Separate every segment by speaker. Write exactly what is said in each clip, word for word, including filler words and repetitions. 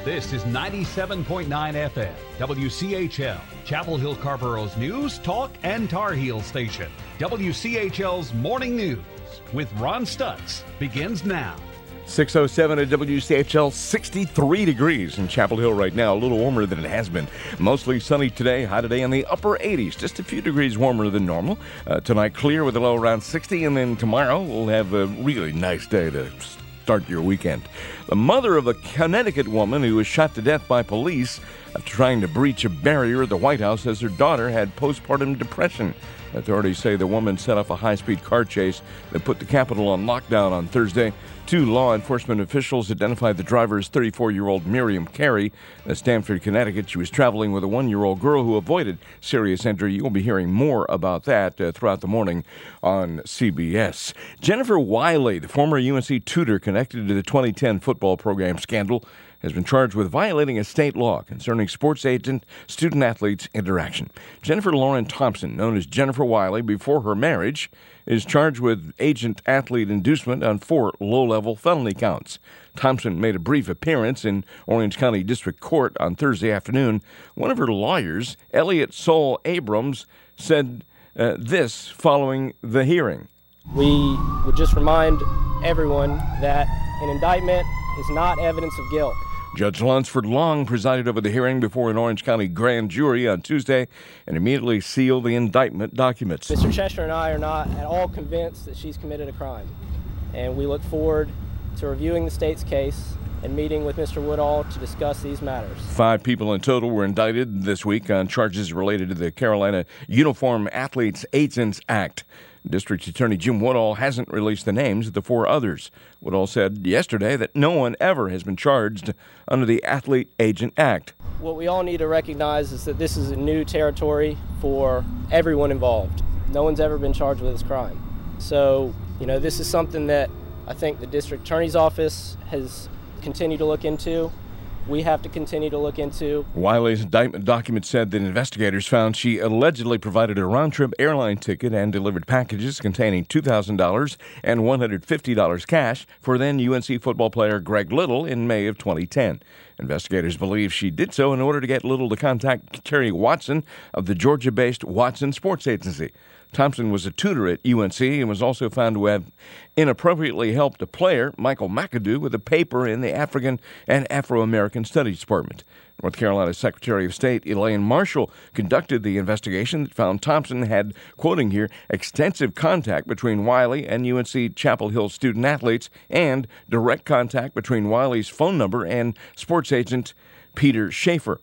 Speaker 1: This is ninety-seven point nine F M, W C H L, Chapel Hill Carborough's news, talk, and Tar Heel station. W C H L's Morning News with Ron Stutz begins now.
Speaker 2: six oh seven at W C H L, sixty-three degrees in Chapel Hill right now, a little warmer than it has been. Mostly sunny today, high today in the upper eighties, just a few degrees warmer than normal. Uh, tonight clear with a low around sixty, and then tomorrow we'll have a really nice day to start your weekend. The mother of a Connecticut woman who was shot to death by police after trying to breach a barrier at the White House says her daughter had postpartum depression. Authorities say the woman set off a high-speed car chase that put the Capitol on lockdown on Thursday. Two law enforcement officials identified the driver as thirty-four-year-old Miriam Carey. In Stamford, Connecticut, she was traveling with a one-year-old girl who avoided serious injury. You'll be hearing more about that uh, throughout the morning on C B S. Jennifer Wiley, the former U N C tutor connected to the twenty ten football program scandal, has been charged with violating a state law concerning sports agent student-athletes interaction. Jennifer Lauren Thompson, known as Jennifer Wiley before her marriage, is charged with agent-athlete inducement on four low-level felony counts. Thompson made a brief appearance in Orange County District Court on Thursday afternoon. One of her lawyers, Elliot Soul Abrams, said uh, this following the hearing.
Speaker 3: We would just remind everyone that an indictment is not evidence of guilt.
Speaker 2: Judge Lunsford Long presided over the hearing before an Orange County grand jury on Tuesday and immediately sealed the indictment documents.
Speaker 3: Mister Chester and I are not at all convinced that she's committed a crime, and we look forward to reviewing the state's case and meeting with Mister Woodall to discuss these matters.
Speaker 2: Five people in total were indicted this week on charges related to the Carolina Uniform Athletes Agents Act. District Attorney Jim Woodall hasn't released the names of the four others. Woodall said yesterday that no one ever has been charged under the Athlete Agent Act.
Speaker 3: What we all need to recognize is that this is a new territory for everyone involved. No one's ever been charged with this crime. So, you know, this is something that I think the District Attorney's Office has continued to look into. We have to continue to look into.
Speaker 2: Wiley's indictment document said that investigators found she allegedly provided a round-trip airline ticket and delivered packages containing two thousand dollars and one hundred fifty dollars cash for then U N C football player Greg Little in May of twenty ten. Investigators believe she did so in order to get Little to contact Terry Watson of the Georgia-based Watson Sports Agency. Thompson was a tutor at U N C and was also found to have inappropriately helped a player, Michael McAdoo, with a paper in the African and Afro-American Studies Department. North Carolina Secretary of State Elaine Marshall conducted the investigation that found Thompson had, quoting here, extensive contact between Wiley and U N C Chapel Hill student athletes and direct contact between Wiley's phone number and sports agent Peter Schaefer.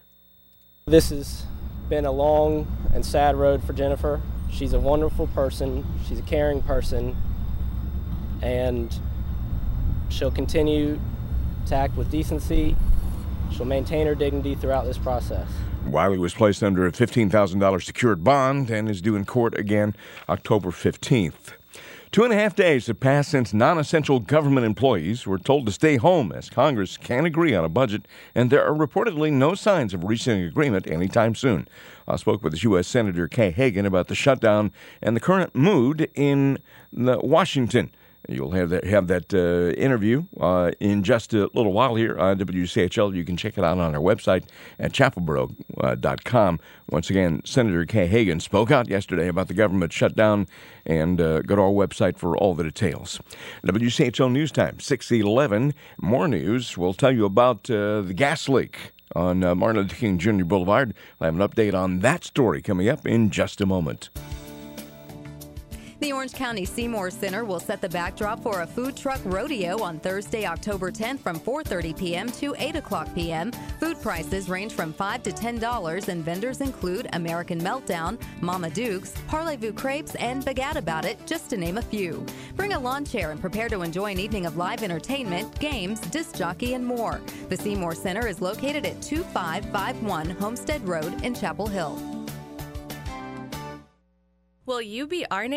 Speaker 3: This has been a long and sad road for Jennifer. She's a wonderful person, she's a caring person, and she'll continue to act with decency. She'll maintain her dignity throughout this process.
Speaker 2: Wiley was placed under a fifteen thousand dollars secured bond and is due in court again October fifteenth. Two and a half days have passed since non-essential government employees were told to stay home as Congress can't agree on a budget, and there are reportedly no signs of reaching an agreement anytime soon. I spoke with U S Senator Kay Hagan about the shutdown and the current mood in the Washington. You'll have that, have that uh, interview uh, in just a little while here on W C H L. You can check it out on our website at chapel borough dot com. Once again, Senator Kay Hagan spoke out yesterday about the government shutdown, and uh, go to our website for all the details. W C H L News Time, six eleven. More news. We'll tell you about uh, the gas leak on uh, Martin Luther King Junior Boulevard. We'll have an update on that story coming up in just a moment.
Speaker 4: The Orange County Seymour Center will set the backdrop for a food truck rodeo on Thursday, October tenth from four thirty p.m. to eight o'clock p.m. Food prices range from five to ten dollars, and vendors include American Meltdown, Mama Duke's, Parlez-Vous Crepes, and Bagat About It, just to name a few. Bring a lawn chair and prepare to enjoy an evening of live entertainment, games, disc jockey, and more. The Seymour Center is located at two five five one Homestead Road in Chapel Hill.
Speaker 5: Will you be our neighbor?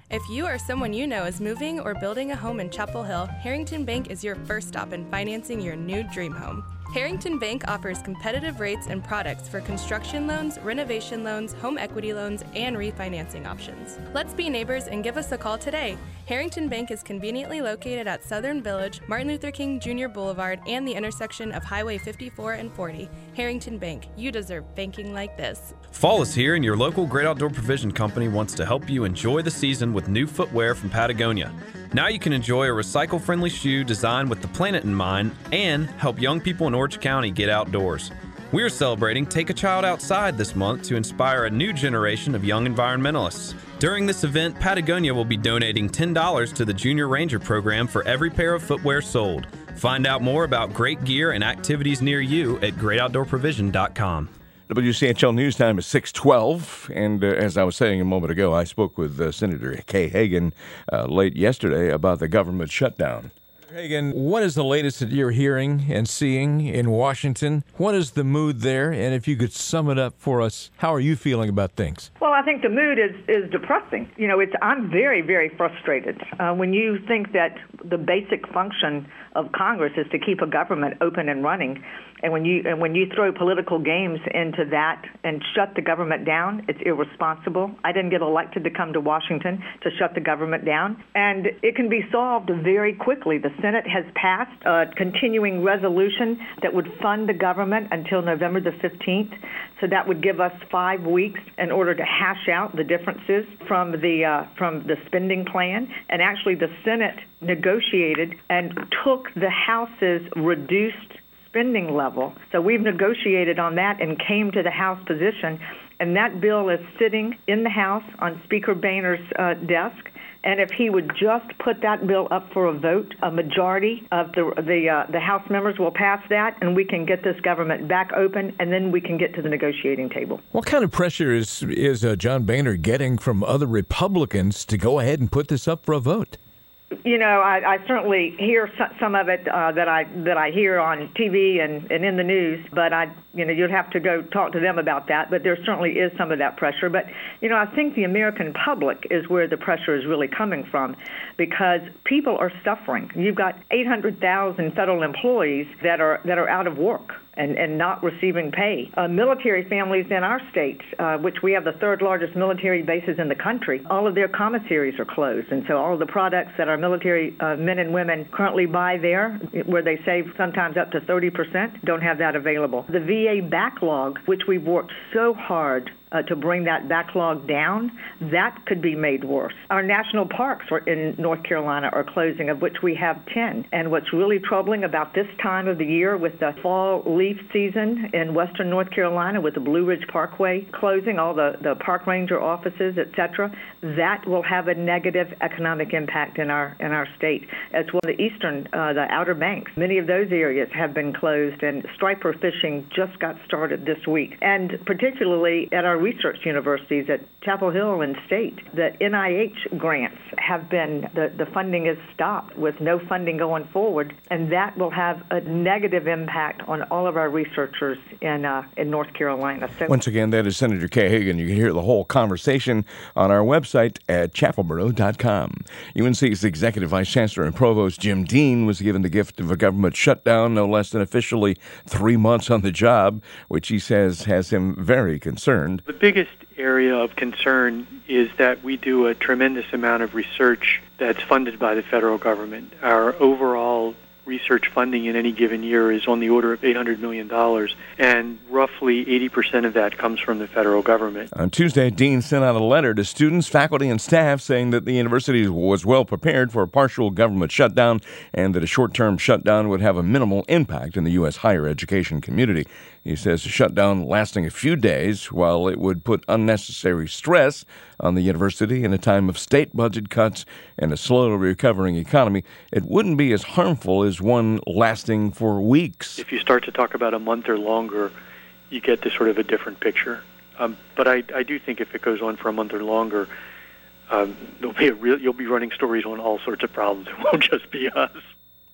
Speaker 5: If you or someone you know is moving or building a home in Chapel Hill, Harrington Bank is your first stop in financing your new dream home. Harrington Bank offers competitive rates and products for construction loans, renovation loans, home equity loans, and refinancing options. Let's be neighbors and give us a call today. Harrington Bank is conveniently located at Southern Village, Martin Luther King Junior Boulevard, and the intersection of Highway fifty-four and forty. Harrington Bank, you deserve banking like this.
Speaker 6: Fall is here, and your local Great Outdoor Provision Company wants to help you enjoy the season with new footwear from Patagonia. Now you can enjoy a recycle-friendly shoe designed with the planet in mind and help young people in Orange County get outdoors. We are celebrating Take a Child Outside this month to inspire a new generation of young environmentalists. During this event, Patagonia will be donating ten dollars to the Junior Ranger program for every pair of footwear sold. Find out more about great gear and activities near you at great outdoor provision dot com.
Speaker 2: W C H L News Time is six twelve, and uh, as I was saying a moment ago, I spoke with uh, Senator Kay Hagan uh, late yesterday about the government shutdown.
Speaker 7: Hagan, what is the latest that you're hearing and seeing in Washington? What is the mood there? And if you could sum it up for us, how are you feeling about things?
Speaker 8: Well, I think the mood is, is depressing. You know, it's I'm very, very frustrated. Uh, when you think that the basic function of Congress is to keep a government open and running, and when you and when you throw political games into that and shut the government down, it's irresponsible. I didn't get elected to come to Washington to shut the government down, and it can be solved very quickly. The Senate has passed a continuing resolution that would fund the government until November the fifteenth, so that would give us five weeks in order to hash out the differences from the uh, from the spending plan. And actually, the Senate negotiated and took the House's reduced spending level. So we've negotiated on that and came to the House position, and that bill is sitting in the House on Speaker Boehner's uh, desk. And if he would just put that bill up for a vote, a majority of the the uh, the House members will pass that, and we can get this government back open, and then we can get to the negotiating table.
Speaker 7: What kind of pressure is is uh, John Boehner getting from other Republicans to go ahead and put this up for a vote?
Speaker 8: You know, I, I certainly hear some of it uh, that I that I hear on T V and, and in the news, but I, you know, you'd have to go talk to them about that. But there certainly is some of that pressure. But you know, I think the American public is where the pressure is really coming from, because people are suffering. You've got eight hundred thousand federal employees that are that are out of work and, and not receiving pay. Uh, military families in our state, uh, which we have the third largest military bases in the country, all of their commissaries are closed. And so all of the products that our military uh, men and women currently buy there, where they save sometimes up to thirty percent, don't have that available. The V A backlog, which we've worked so hard Uh, to bring that backlog down, that could be made worse. Our national parks are in North Carolina are closing, of which we have ten. And what's really troubling about this time of the year with the fall leaf season in western North Carolina, with the Blue Ridge Parkway closing, all the, the park ranger offices, et cetera, that will have a negative economic impact in our in our state. As well, the eastern, uh, the Outer Banks, many of those areas have been closed, and striper fishing just got started this week. And particularly at our research universities at Chapel Hill and State, the N I H grants have been, the, the funding is stopped with no funding going forward, and that will have a negative impact on all of our researchers in uh, in North Carolina. So,
Speaker 2: once again, that is Senator Kay Hagan. You can hear the whole conversation on our website at chapel borough dot com. U N C's Executive Vice Chancellor and Provost Jim Dean was given the gift of a government shutdown, no less than officially three months on the job, which he says has him very concerned.
Speaker 9: The biggest area of concern is that we do a tremendous amount of research that's funded by the federal government. Our overall research funding in any given year is on the order of eight hundred million dollars, and roughly eighty percent of that comes from the federal government.
Speaker 2: On Tuesday, Dean sent out a letter to students, faculty, and staff saying that the university was well prepared for a partial government shutdown and that a short-term shutdown would have a minimal impact in the U S higher education community. He says a shutdown lasting a few days, while it would put unnecessary stress on the university in a time of state budget cuts and a slowly recovering economy, it wouldn't be as harmful as one lasting for weeks.
Speaker 9: If you start to talk about a month or longer, you get to sort of a different picture. Um, but I, I do think if it goes on for a month or longer, um, there'll be a real, you'll be running stories on all sorts of problems. It won't just be us.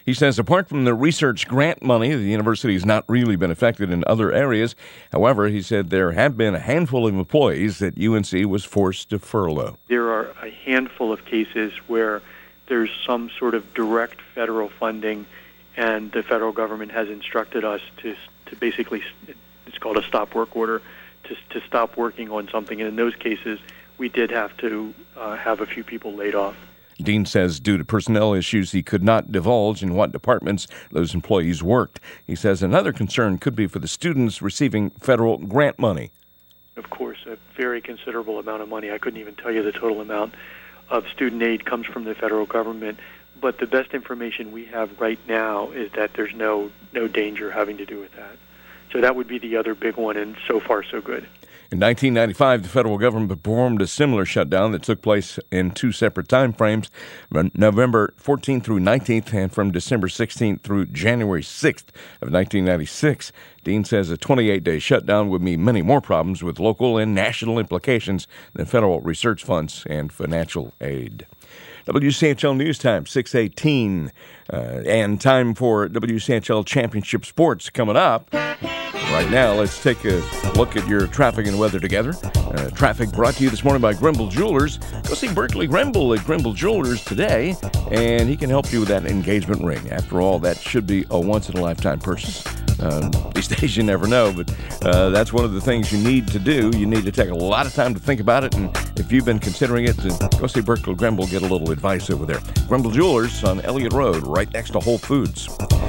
Speaker 2: He says apart from the research grant money, the university has not really been affected in other areas. However, he said there have been a handful of employees that U N C was forced to furlough.
Speaker 9: There are a handful of cases where there's some sort of direct federal funding, and the federal government has instructed us to to basically, it's called a stop work order, to to stop working on something. And in those cases, we did have to uh, have a few people laid off.
Speaker 2: Dean says due to personnel issues, he could not divulge in what departments those employees worked. He says another concern could be for the students receiving federal grant money.
Speaker 9: Of course, a very considerable amount of money. I couldn't even tell you the total amount of student aid comes from the federal government. But the best information we have right now is that there's no no danger having to do with that. So that would be the other big one, and so far so good.
Speaker 2: In nineteen ninety-five, the federal government performed a similar shutdown that took place in two separate time frames, November fourteenth through nineteenth, and from December sixteenth through January sixth of nineteen ninety-six. Dean says a twenty-eight day shutdown would mean many more problems with local and national implications than federal research funds and financial aid. W C H L News Time, six eighteen, uh, and time for W C H L Championship Sports coming up. Right now, let's take a look at your traffic and weather together. Uh, traffic brought to you this morning by Grimble Jewelers. Go see Berkeley Grimble at Grimble Jewelers today, and he can help you with that engagement ring. After all, that should be a once-in-a-lifetime purchase. Um, these days you never know, but uh, that's one of the things you need to do. You need to take a lot of time to think about it, and if you've been considering it, go see Berkeley Grimble, get a little advice over there. Grimble Jewelers on Elliott Road, right next to Whole Foods.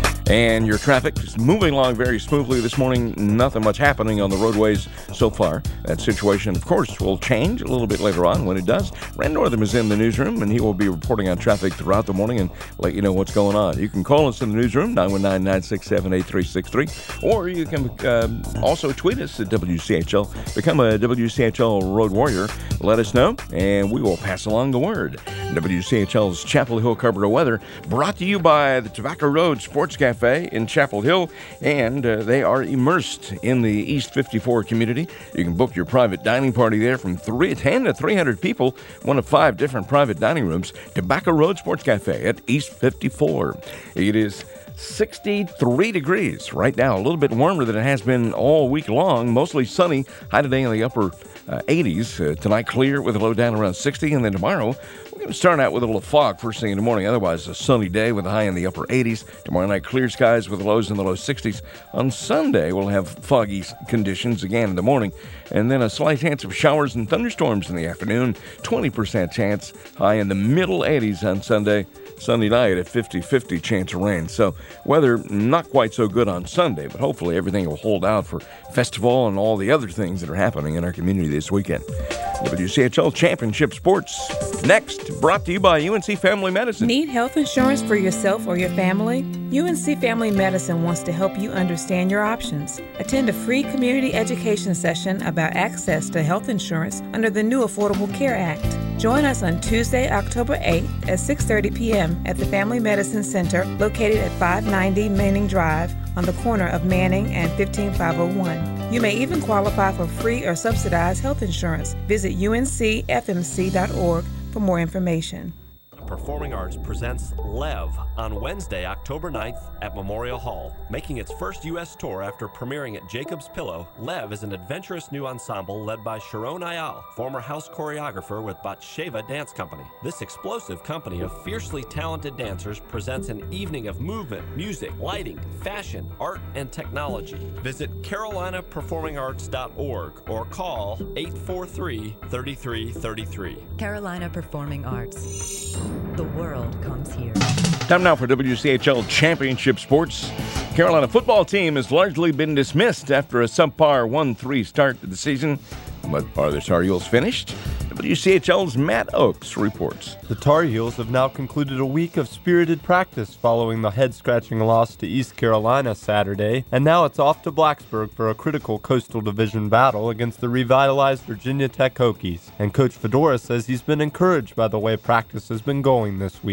Speaker 2: And your traffic is moving along very smoothly this morning. Nothing much happening on the roadways so far. That situation, of course, will change a little bit later on. When it does, Rand Northam is in the newsroom, and he will be reporting on traffic throughout the morning and let you know what's going on. You can call us in the newsroom, nine one nine, nine six seven, eight three six three, or you can uh, also tweet us at W C H L. Become a W C H L Road Warrior. Let us know, and we will pass along the word. W C H L's Chapel Hill Carpenter Weather, brought to you by the Tobacco Road Sports Cafe in Chapel Hill, and uh, they are immersed in the East fifty-four community. You can book your private dining party there from three, ten to three hundred people, one of five different private dining rooms. Tobacco Road Sports Cafe at East fifty-four. It is sixty-three degrees right now, a little bit warmer than it has been all week long. Mostly sunny, high today in the upper uh, eighties. Uh, tonight clear with a low down around sixty, and then tomorrow we're going to start out with a little fog first thing in the morning. Otherwise, a sunny day with a high in the upper eighties. Tomorrow night, clear skies with lows in the low sixties. On Sunday, we'll have foggy conditions again in the morning, and then a slight chance of showers and thunderstorms in the afternoon. twenty percent chance, high in the middle eighties on Sunday. Sunday night, a fifty-fifty chance of rain. So weather not quite so good on Sunday, but hopefully everything will hold out for festival and all the other things that are happening in our community this weekend. W C H L Championship Sports. Next, brought to you by U N C Family Medicine.
Speaker 10: Need health insurance for yourself or your family? U N C Family Medicine wants to help you understand your options. Attend a free community education session about access to health insurance under the new Affordable Care Act. Join us on Tuesday, October eighth at six thirty p.m. at the Family Medicine Center located at five ninety Manning Drive on the corner of Manning and fifteen five oh one. You may even qualify for free or subsidized health insurance. Visit U N C F M C dot org for more information.
Speaker 11: Performing Arts presents Lev on Wednesday, October ninth at Memorial Hall. Making its first U S tour after premiering at Jacob's Pillow, Lev is an adventurous new ensemble led by Sharon Ayal, former house choreographer with Batsheva Dance Company. This explosive company of fiercely talented dancers presents an evening of movement, music, lighting, fashion, art, and technology. Visit carolina performing arts dot org or call eight four three, three three three three.
Speaker 4: Carolina Performing Arts. The world comes here.
Speaker 2: Time now for W C H L Championship Sports. Carolina football team has largely been dismissed after a subpar one three start to the season. But are the Tar Heels finished? W C H L's Matt Oakes reports.
Speaker 12: The Tar Heels have now concluded a week of spirited practice following the head-scratching loss to East Carolina Saturday, and now it's off to Blacksburg for a critical Coastal Division battle against the revitalized Virginia Tech Hokies. And Coach Fedora says he's been encouraged by the way practice has been going this week.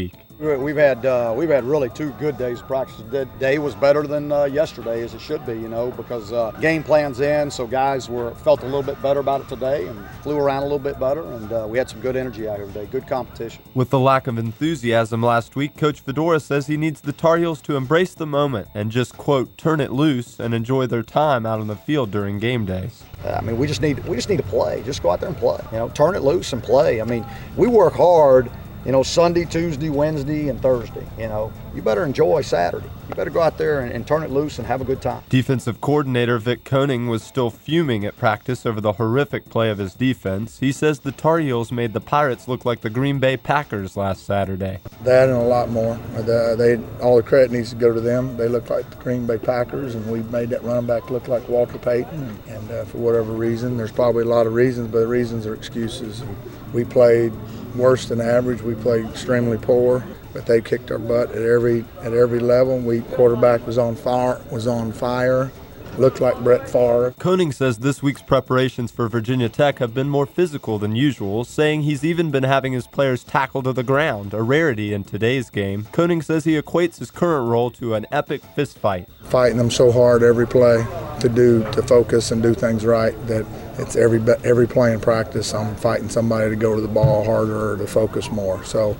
Speaker 13: We've had uh, we've had really two good days of practice. Today was better than uh, yesterday, as it should be, you know, because uh, game plan's in, so guys were felt a little bit better about it today and flew around a little bit better, and uh, we had some good energy out here today, good competition.
Speaker 12: With the lack of enthusiasm last week, Coach Fedora says he needs the Tar Heels to embrace the moment and just, quote, turn it loose and enjoy their time out on the field during game days.
Speaker 13: I mean, we just need we just need to play. Just go out there and play. You know, turn it loose and play. I mean, we work hard. You know, Sunday, Tuesday, Wednesday, and Thursday. You know, you better enjoy Saturday. You better go out there and, and turn it loose and have a good time.
Speaker 12: Defensive coordinator Vic Koenning was still fuming at practice over the horrific play of his defense. He says the Tar Heels made the Pirates look like the Green Bay Packers last Saturday.
Speaker 14: That and a lot more. They, all the credit needs to go to them. They look like the Green Bay Packers, and we made that running back look like Walter Payton. And uh, for whatever reason, there's probably a lot of reasons, but the reasons are excuses. And we played worse than average. We played extremely poor, but they kicked our butt at every at every level. We quarterback was on fire, was on fire, looked like Brett Favre.
Speaker 12: Koenning says this week's preparations for Virginia Tech have been more physical than usual, saying he's even been having his players tackle to the ground, a rarity in today's game. Koenning says he equates his current role to an epic fist fight.
Speaker 14: Fighting them so hard every play to do to focus and do things right that it's every every play in practice I'm fighting somebody to go to the ball harder or to focus more. So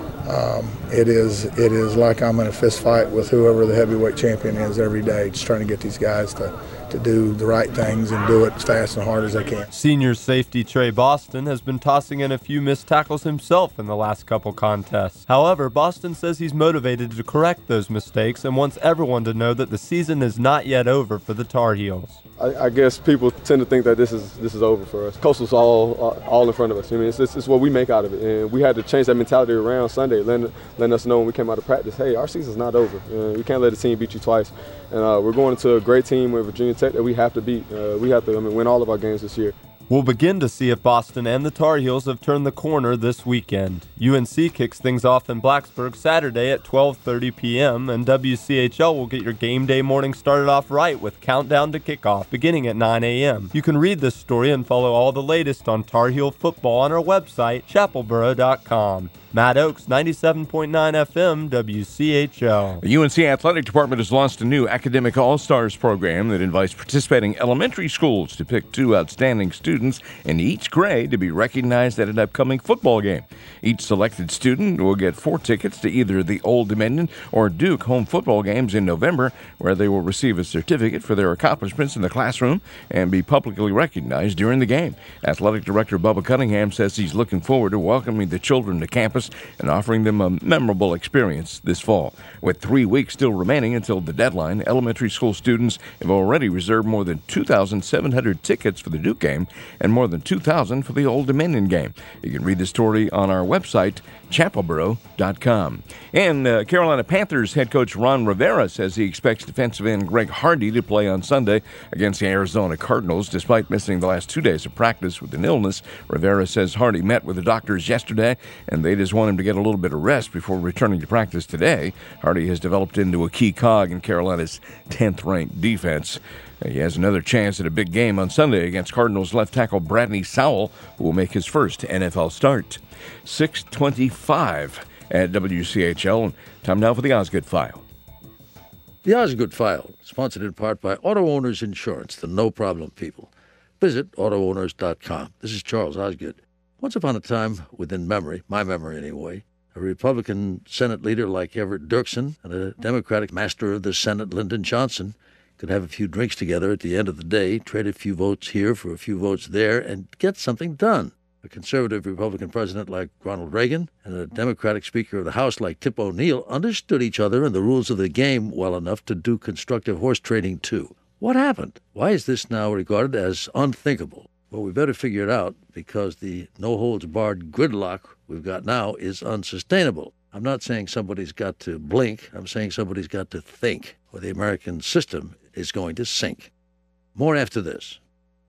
Speaker 14: um, it is it is like I'm in a fist fight with whoever the heavyweight champion is every day, just trying to get these guys to, to do the right things and do it as fast and hard as they can.
Speaker 12: Senior safety Trey Boston has been tossing in a few missed tackles himself in the last couple contests. However, Boston says he's motivated to correct those mistakes and wants everyone to know that the season is not yet over for the Tar Heels.
Speaker 15: I, I guess people tend to think that this is this is over for us. Coastal's all all in front of us. I mean, it's, it's, it's what we make out of it, and we had to change that mentality around Sunday, letting, letting us know when we came out of practice, hey, our season's not over. Uh, we can't let a team beat you twice, and uh, we're going into a great team with Virginia Tech that we have to beat. Uh, we have to I mean, win all of our games this year.
Speaker 12: We'll begin to see if Boston and the Tar Heels have turned the corner this weekend. U N C kicks things off in Blacksburg Saturday at twelve thirty p.m., and W C H L will get your game day morning started off right with Countdown to Kickoff beginning at nine a.m. You can read this story and follow all the latest on Tar Heel football on our website, chapel boro dot com. Matt Oakes, ninety-seven point nine F M, W C H L.
Speaker 2: The U N C Athletic Department has launched a new Academic All-Stars program that invites participating elementary schools to pick two outstanding students in each grade to be recognized at an upcoming football game. Each selected student will get four tickets to either the Old Dominion or Duke home football games in November, where they will receive a certificate for their accomplishments in the classroom and be publicly recognized during the game. Athletic Director Bubba Cunningham says he's looking forward to welcoming the children to campus and offering them a memorable experience this fall. With three weeks still remaining until the deadline, elementary school students have already reserved more than two thousand seven hundred tickets for the Duke game and more than two thousand for the Old Dominion game. You can read the story on our website, chapel boro dot com. And uh, Carolina Panthers head coach Ron Rivera says he expects defensive end Greg Hardy to play on Sunday against the Arizona Cardinals, despite missing the last two days of practice with an illness. Rivera says Hardy met with the doctors yesterday, and they just want him to get a little bit of rest before returning to practice today. Hardy has developed into a key cog in Carolina's tenth-ranked defense. He has another chance at a big game on Sunday against Cardinals left tackle Bradley Sowell, who will make his first N F L start. six twenty-five at W C H L. Time now for the Osgood File.
Speaker 16: The Osgood File, sponsored in part by Auto Owners Insurance, the no-problem people. Visit auto owners dot com. This is Charles Osgood. Once upon a time, within memory, my memory anyway, a Republican Senate leader like Everett Dirksen and a Democratic master of the Senate, Lyndon Johnson, could have a few drinks together at the end of the day, trade a few votes here for a few votes there, and get something done. A conservative Republican president like Ronald Reagan and a Democratic Speaker of the House like Tip O'Neill understood each other and the rules of the game well enough to do constructive horse trading, too. What happened? Why is this now regarded as unthinkable? Well, we better figure it out, because the no-holds-barred gridlock we've got now is unsustainable. I'm not saying somebody's got to blink. I'm saying somebody's got to think, or the American system is going to sink. More after this.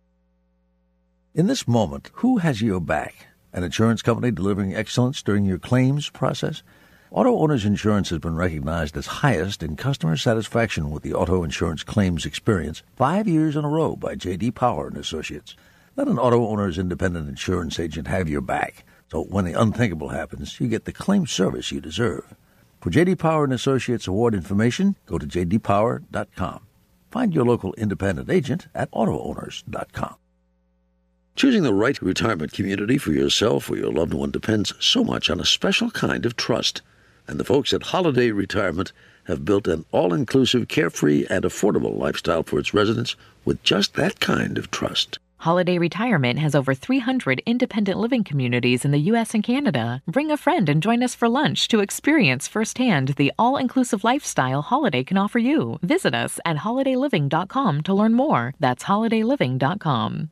Speaker 16: In this moment, who has your back? An insurance company delivering excellence during your claims process? Auto Owners Insurance has been recognized as highest in customer satisfaction with the auto insurance claims experience five years in a row by J D Power and Associates. Let an Auto Owners independent insurance agent have your back, so when the unthinkable happens, you get the claim service you deserve. For J D Power and Associates Award information, go to j d power dot com. Find your local independent agent at auto owners dot com. Choosing the right retirement community for yourself or your loved one depends so much on a special kind of trust. And the folks at Holiday Retirement have built an all-inclusive, carefree, and affordable lifestyle for its residents with just that kind of trust.
Speaker 17: Holiday Retirement has over three hundred independent living communities in the U S and Canada. Bring a friend and join us for lunch to experience firsthand the all-inclusive lifestyle Holiday can offer you. Visit us at holiday living dot com to learn more. That's holiday living dot com.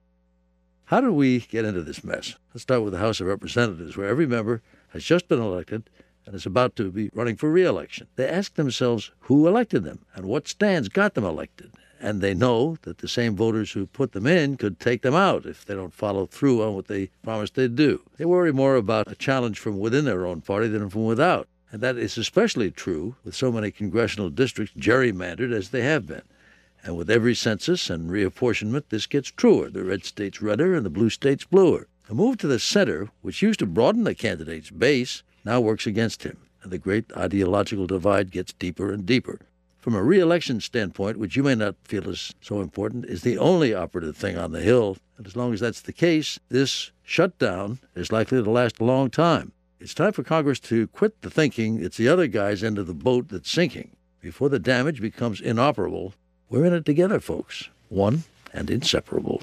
Speaker 16: How did we get into this mess? Let's start with the House of Representatives, where every member has just been elected and is about to be running for re-election. They ask themselves who elected them and what stands got them elected. And they know that the same voters who put them in could take them out if they don't follow through on what they promised they'd do. They worry more about a challenge from within their own party than from without. And that is especially true with so many congressional districts gerrymandered as they have been. And with every census and reapportionment, this gets truer. The red state's redder and the blue state's bluer. A move to the center, which used to broaden the candidate's base, now works against him. And the great ideological divide gets deeper and deeper. From a re-election standpoint, which you may not feel is so important, is the only operative thing on the Hill. And as long as that's the case, this shutdown is likely to last a long time. It's time for Congress to quit the thinking it's the other guy's end of the boat that's sinking. Before the damage becomes inoperable, we're in it together, folks. One and inseparable.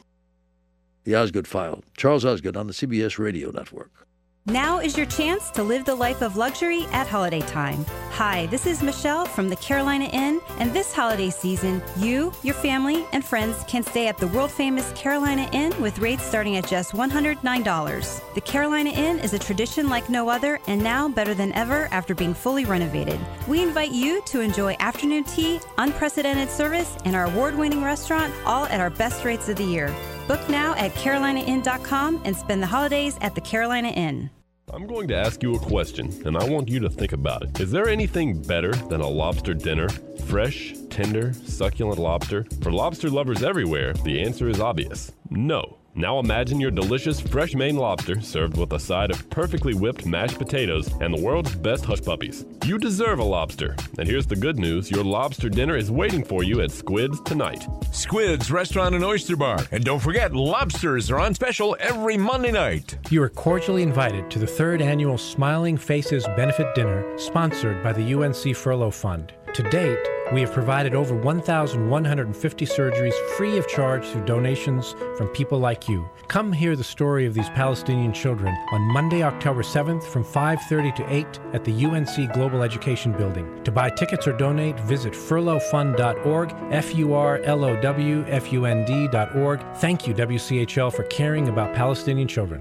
Speaker 16: The Osgood File. Charles Osgood on the C B S Radio Network.
Speaker 18: Now is your chance to live the life of luxury at holiday time. Hi, this is Michelle from the Carolina Inn, and this holiday season, you, your family, and friends can stay at the world-famous Carolina Inn with rates starting at just one hundred nine dollars. The Carolina Inn is a tradition like no other, and now better than ever after being fully renovated. We invite you to enjoy afternoon tea, unprecedented service, and our award-winning restaurant, all at our best rates of the year. Book now at carolina inn dot com and spend the holidays at the Carolina Inn.
Speaker 19: I'm going to ask you a question, and I want you to think about it. Is there anything better than a lobster dinner? Fresh, tender, succulent lobster? For lobster lovers everywhere, the answer is obvious. No. Now imagine your delicious fresh Maine lobster served with a side of perfectly whipped mashed potatoes and the world's best hush puppies. You deserve a lobster. And here's the good news, your lobster dinner is waiting for you at Squid's tonight.
Speaker 7: Squid's Restaurant and Oyster Bar. And don't forget, lobsters are on special every Monday night.
Speaker 20: You are cordially invited to the third annual Smiling Faces Benefit Dinner, sponsored by the U N C Furlough Fund. To date, we have provided over one thousand one hundred fifty surgeries free of charge through donations from people like you. Come hear the story of these Palestinian children on Monday, October seventh from five thirty to eight at the U N C Global Education Building. To buy tickets or donate, visit furlough fund dot org, F U R L O W F U N D dot org. Thank you, W C H L, for caring about Palestinian children.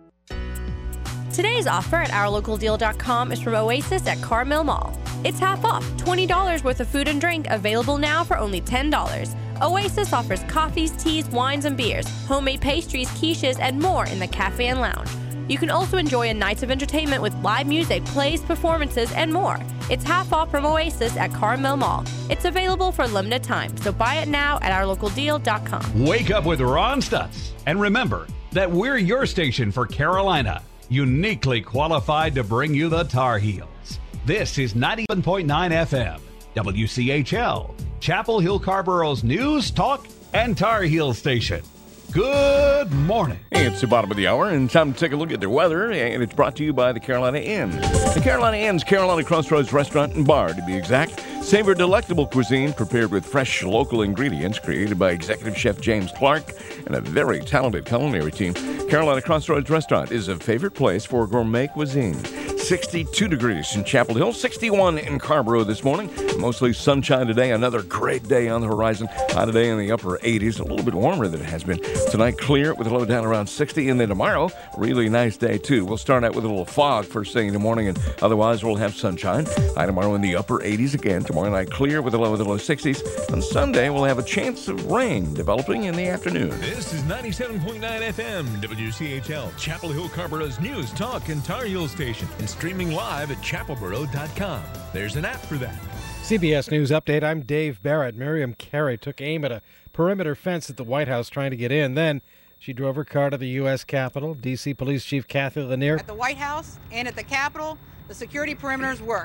Speaker 21: Today's offer at our local deal dot com is from Oasis at Carmel Mall. It's half off, twenty dollars worth of food and drink available now for only ten dollars. Oasis offers coffees, teas, wines, and beers, homemade pastries, quiches, and more in the cafe and lounge. You can also enjoy a night of entertainment with live music, plays, performances, and more. It's half off from Oasis at Carmel Mall. It's available for a limited time, so buy it now at our local deal dot com.
Speaker 1: Wake up with Ron Stutz. And remember that we're your station for Carolina, uniquely qualified to bring you the Tar Heels. This is ninety-seven point nine F M, W C H L, Chapel Hill Carborough's news, talk, and Tar Heel station. Good morning.
Speaker 2: Hey, it's the bottom of the hour, and time to take a look at the weather, and it's brought to you by the Carolina Inn. The Carolina Inn's Carolina Crossroads Restaurant and Bar, to be exact. Savor delectable cuisine prepared with fresh local ingredients, created by Executive Chef James Clark and a very talented culinary team. Carolina Crossroads Restaurant is a favorite place for gourmet cuisine. sixty-two degrees in Chapel Hill, sixty-one in Carrboro this morning. Mostly sunshine today, another great day on the horizon. High today in the upper eighties, a little bit warmer than it has been. Tonight, clear with a low down around sixty, and then tomorrow, really nice day too. We'll start out with a little fog first thing in the morning, and otherwise we'll have sunshine. High tomorrow in the upper eighties again. Tomorrow night, clear with a low in the low sixties. On Sunday, we'll have a chance of rain developing in the afternoon.
Speaker 7: This is ninety-seven point nine F M, W C H L, Chapel Hill Carborough's news, talk, and Tar Heel station, and streaming live at chapel borough dot com. There's an app for that.
Speaker 22: C B S News Update. I'm Dave Barrett. Miriam Carey took aim at a perimeter fence at the White House trying to get in. Then she drove her car to the U S Capitol. D C Police Chief Kathy Lanier.
Speaker 23: At the White House and at the Capitol, the security perimeters worked.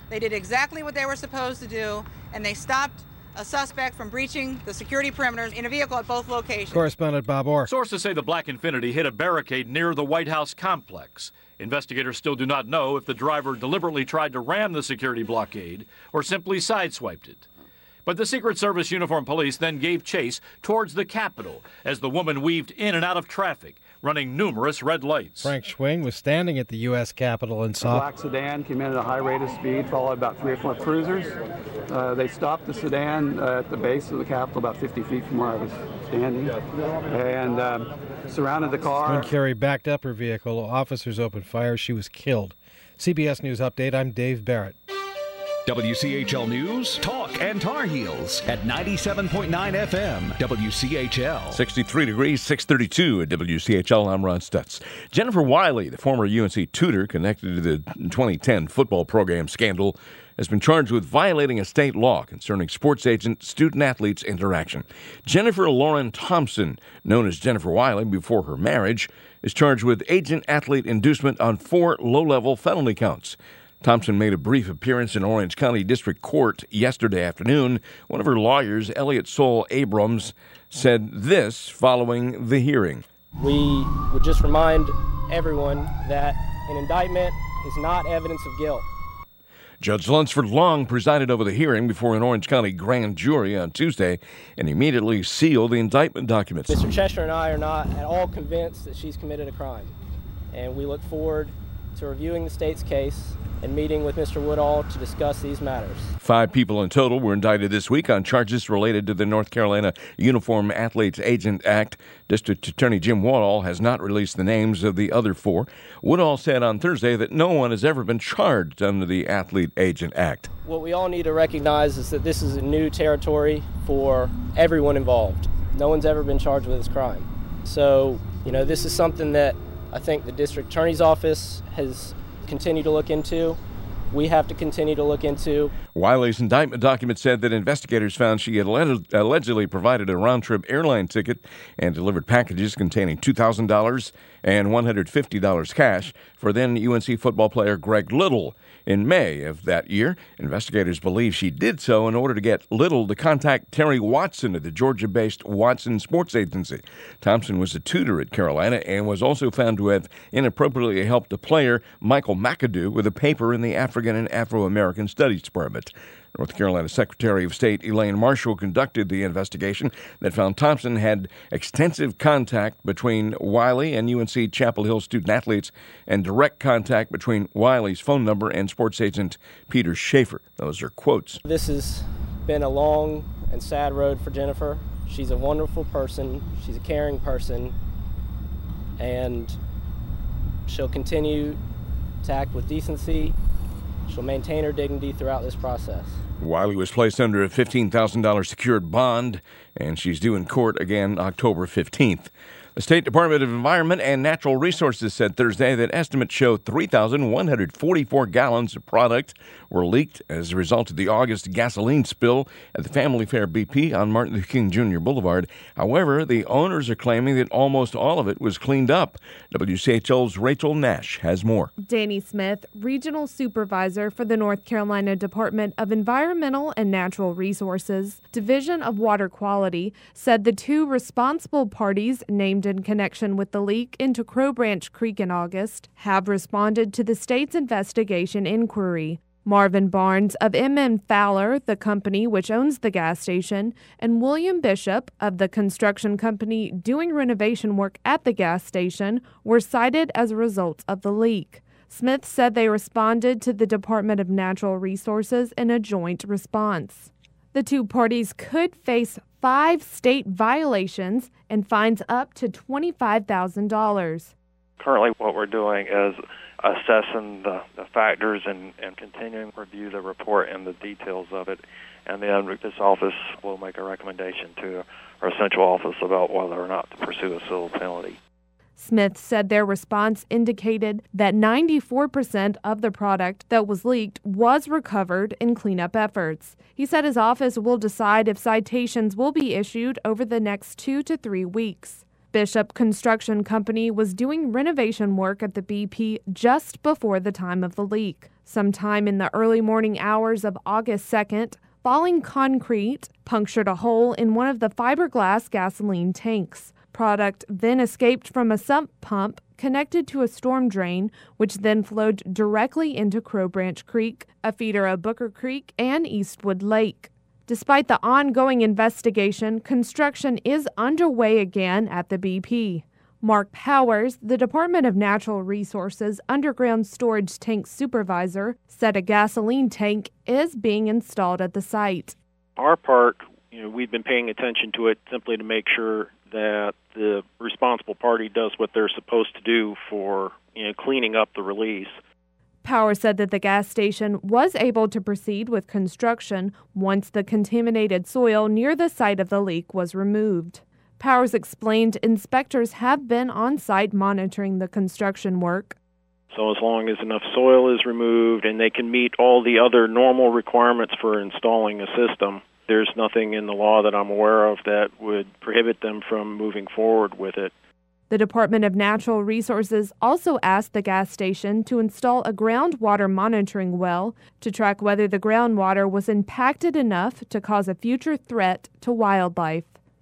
Speaker 3: They did exactly what they were supposed to do, and they stopped a suspect from breaching the security perimeters in a vehicle at both locations.
Speaker 22: Correspondent Bob Orr.
Speaker 5: Sources say the Black Infiniti hit a barricade near the White House complex. Investigators still do not know if the driver deliberately tried to ram the security blockade or simply sideswiped it. But the Secret Service uniformed police then gave chase towards the Capitol as the woman weaved in and out of traffic, running numerous red lights.
Speaker 22: Frank Schwing was standing at the U S Capitol and saw
Speaker 23: a black sedan came in at a high rate of speed, followed about three or four cruisers. Uh, they stopped the sedan uh, at the base of the Capitol, about fifty feet from where I was standing, and um, surrounded the car.
Speaker 22: When Carey backed up her vehicle, officers opened fire. She was killed. C B S News Update, I'm Dave Barrett.
Speaker 1: W C H L News, Talk and Tar Heels at ninety-seven point nine F M, W C H L.
Speaker 2: sixty-three degrees, six thirty-two at W C H L. I'm Ron Stutz. Jennifer Wiley, the former U N C tutor connected to the twenty ten football program scandal, has been charged with violating a state law concerning sports agent-student-athletes interaction. Jennifer Lauren Thompson, known as Jennifer Wiley before her marriage, is charged with agent-athlete inducement on four low-level felony counts. Thompson made a brief appearance in Orange County District Court yesterday afternoon. One of her lawyers, Elliot Soul Abrams, said this following the hearing.
Speaker 24: We would just remind everyone that an indictment is not evidence of guilt.
Speaker 2: Judge Lunsford Long presided over the hearing before an Orange County grand jury on Tuesday and immediately sealed the indictment documents.
Speaker 24: Mister Cheshire and I are not at all convinced that she's committed a crime, and we look forward to reviewing the state's case and meeting with Mister Woodall to discuss these matters.
Speaker 2: Five people in total were indicted this week on charges related to the North Carolina Uniform Athletes Agent Act. District Attorney Jim Woodall has not released the names of the other four. Woodall said on Thursday that no one has ever been charged under the Athlete Agent Act.
Speaker 24: What we all need to recognize is that this is a new territory for everyone involved. No one's ever been charged with this crime. So, you know, this is something that I think the District Attorney's Office has continue to look into. We have to continue to look into.
Speaker 2: Wiley's indictment document said that investigators found she had allegedly provided a round-trip airline ticket and delivered packages containing two thousand dollars and one hundred fifty dollars cash for then U N C football player Greg Little. In May of that year, investigators believe she did so in order to get Little to contact Terry Watson at the Georgia-based Watson Sports Agency. Thompson was a tutor at Carolina and was also found to have inappropriately helped a player, Michael McAdoo, with a paper in the African and Afro-American Studies Department. North Carolina Secretary of State Elaine Marshall conducted the investigation that found Thompson had extensive contact between Wiley and U N C Chapel Hill student-athletes and direct contact between Wiley's phone number and sports agent Peter Schaefer. Those are quotes.
Speaker 24: This has been a long and sad road for Jennifer. She's a wonderful person. She's a caring person. And she'll continue to act with decency. She'll maintain her dignity throughout this process.
Speaker 2: Wiley was placed under a fifteen thousand dollars secured bond, and she's due in court again October fifteenth. The State Department of Environment and Natural Resources said Thursday that estimates show three thousand one hundred forty-four gallons of product were leaked as a result of the August gasoline spill at the Family Fare B P on Martin Luther King Junior Boulevard. However, the owners are claiming that almost all of it was cleaned up. W C H L's Rachel Nash has more.
Speaker 25: Danny Smith, Regional Supervisor for the North Carolina Department of Environmental and Natural Resources, Division of Water Quality, said the two responsible parties named in connection with the leak into Crow Branch Creek in August have responded to the state's investigation inquiry. Marvin Barnes of M M Fowler, the company which owns the gas station, and William Bishop of the construction company doing renovation work at the gas station were cited as a result of the leak. Smith said they responded to the Department of Natural Resources in a joint response. The two parties could face five state violations and fines up to twenty-five thousand dollars.
Speaker 26: Currently, what we're doing is assessing the, the factors and, and continuing to review the report and the details of it. And then this office will make a recommendation to our central office about whether or not to pursue a civil penalty.
Speaker 25: Smith said their response indicated that ninety-four percent of the product that was leaked was recovered in cleanup efforts. He said his office will decide if citations will be issued over the next two to three weeks. Bishop Construction Company was doing renovation work at the B P just before the time of the leak. Sometime in the early morning hours of August second, falling concrete punctured a hole in one of the fiberglass gasoline tanks. Product then escaped from a sump pump connected to a storm drain, which then flowed directly into Crow Branch Creek, a feeder of Booker Creek and Eastwood Lake. Despite the ongoing investigation, construction is underway again at the B P. Mark Powers, the Department of Natural Resources Underground Storage Tank Supervisor, said a gasoline tank is being installed at the site.
Speaker 4: Our part, you know, we've been paying attention to it simply to make sure that the responsible party does what they're supposed to do for, you know, cleaning up the release.
Speaker 25: Powers said that the gas station was able to proceed with construction once the contaminated soil near the site of the leak was removed. Powers explained inspectors have been on site monitoring the construction work.
Speaker 4: So as long as enough soil is removed and they can meet all the other normal requirements for installing a system, there's nothing in the law that I'm aware of that would prohibit them from moving forward with it.
Speaker 25: The Department of Natural Resources also asked the gas station to install a groundwater monitoring well to track whether the groundwater was impacted enough to cause a future threat to wildlife.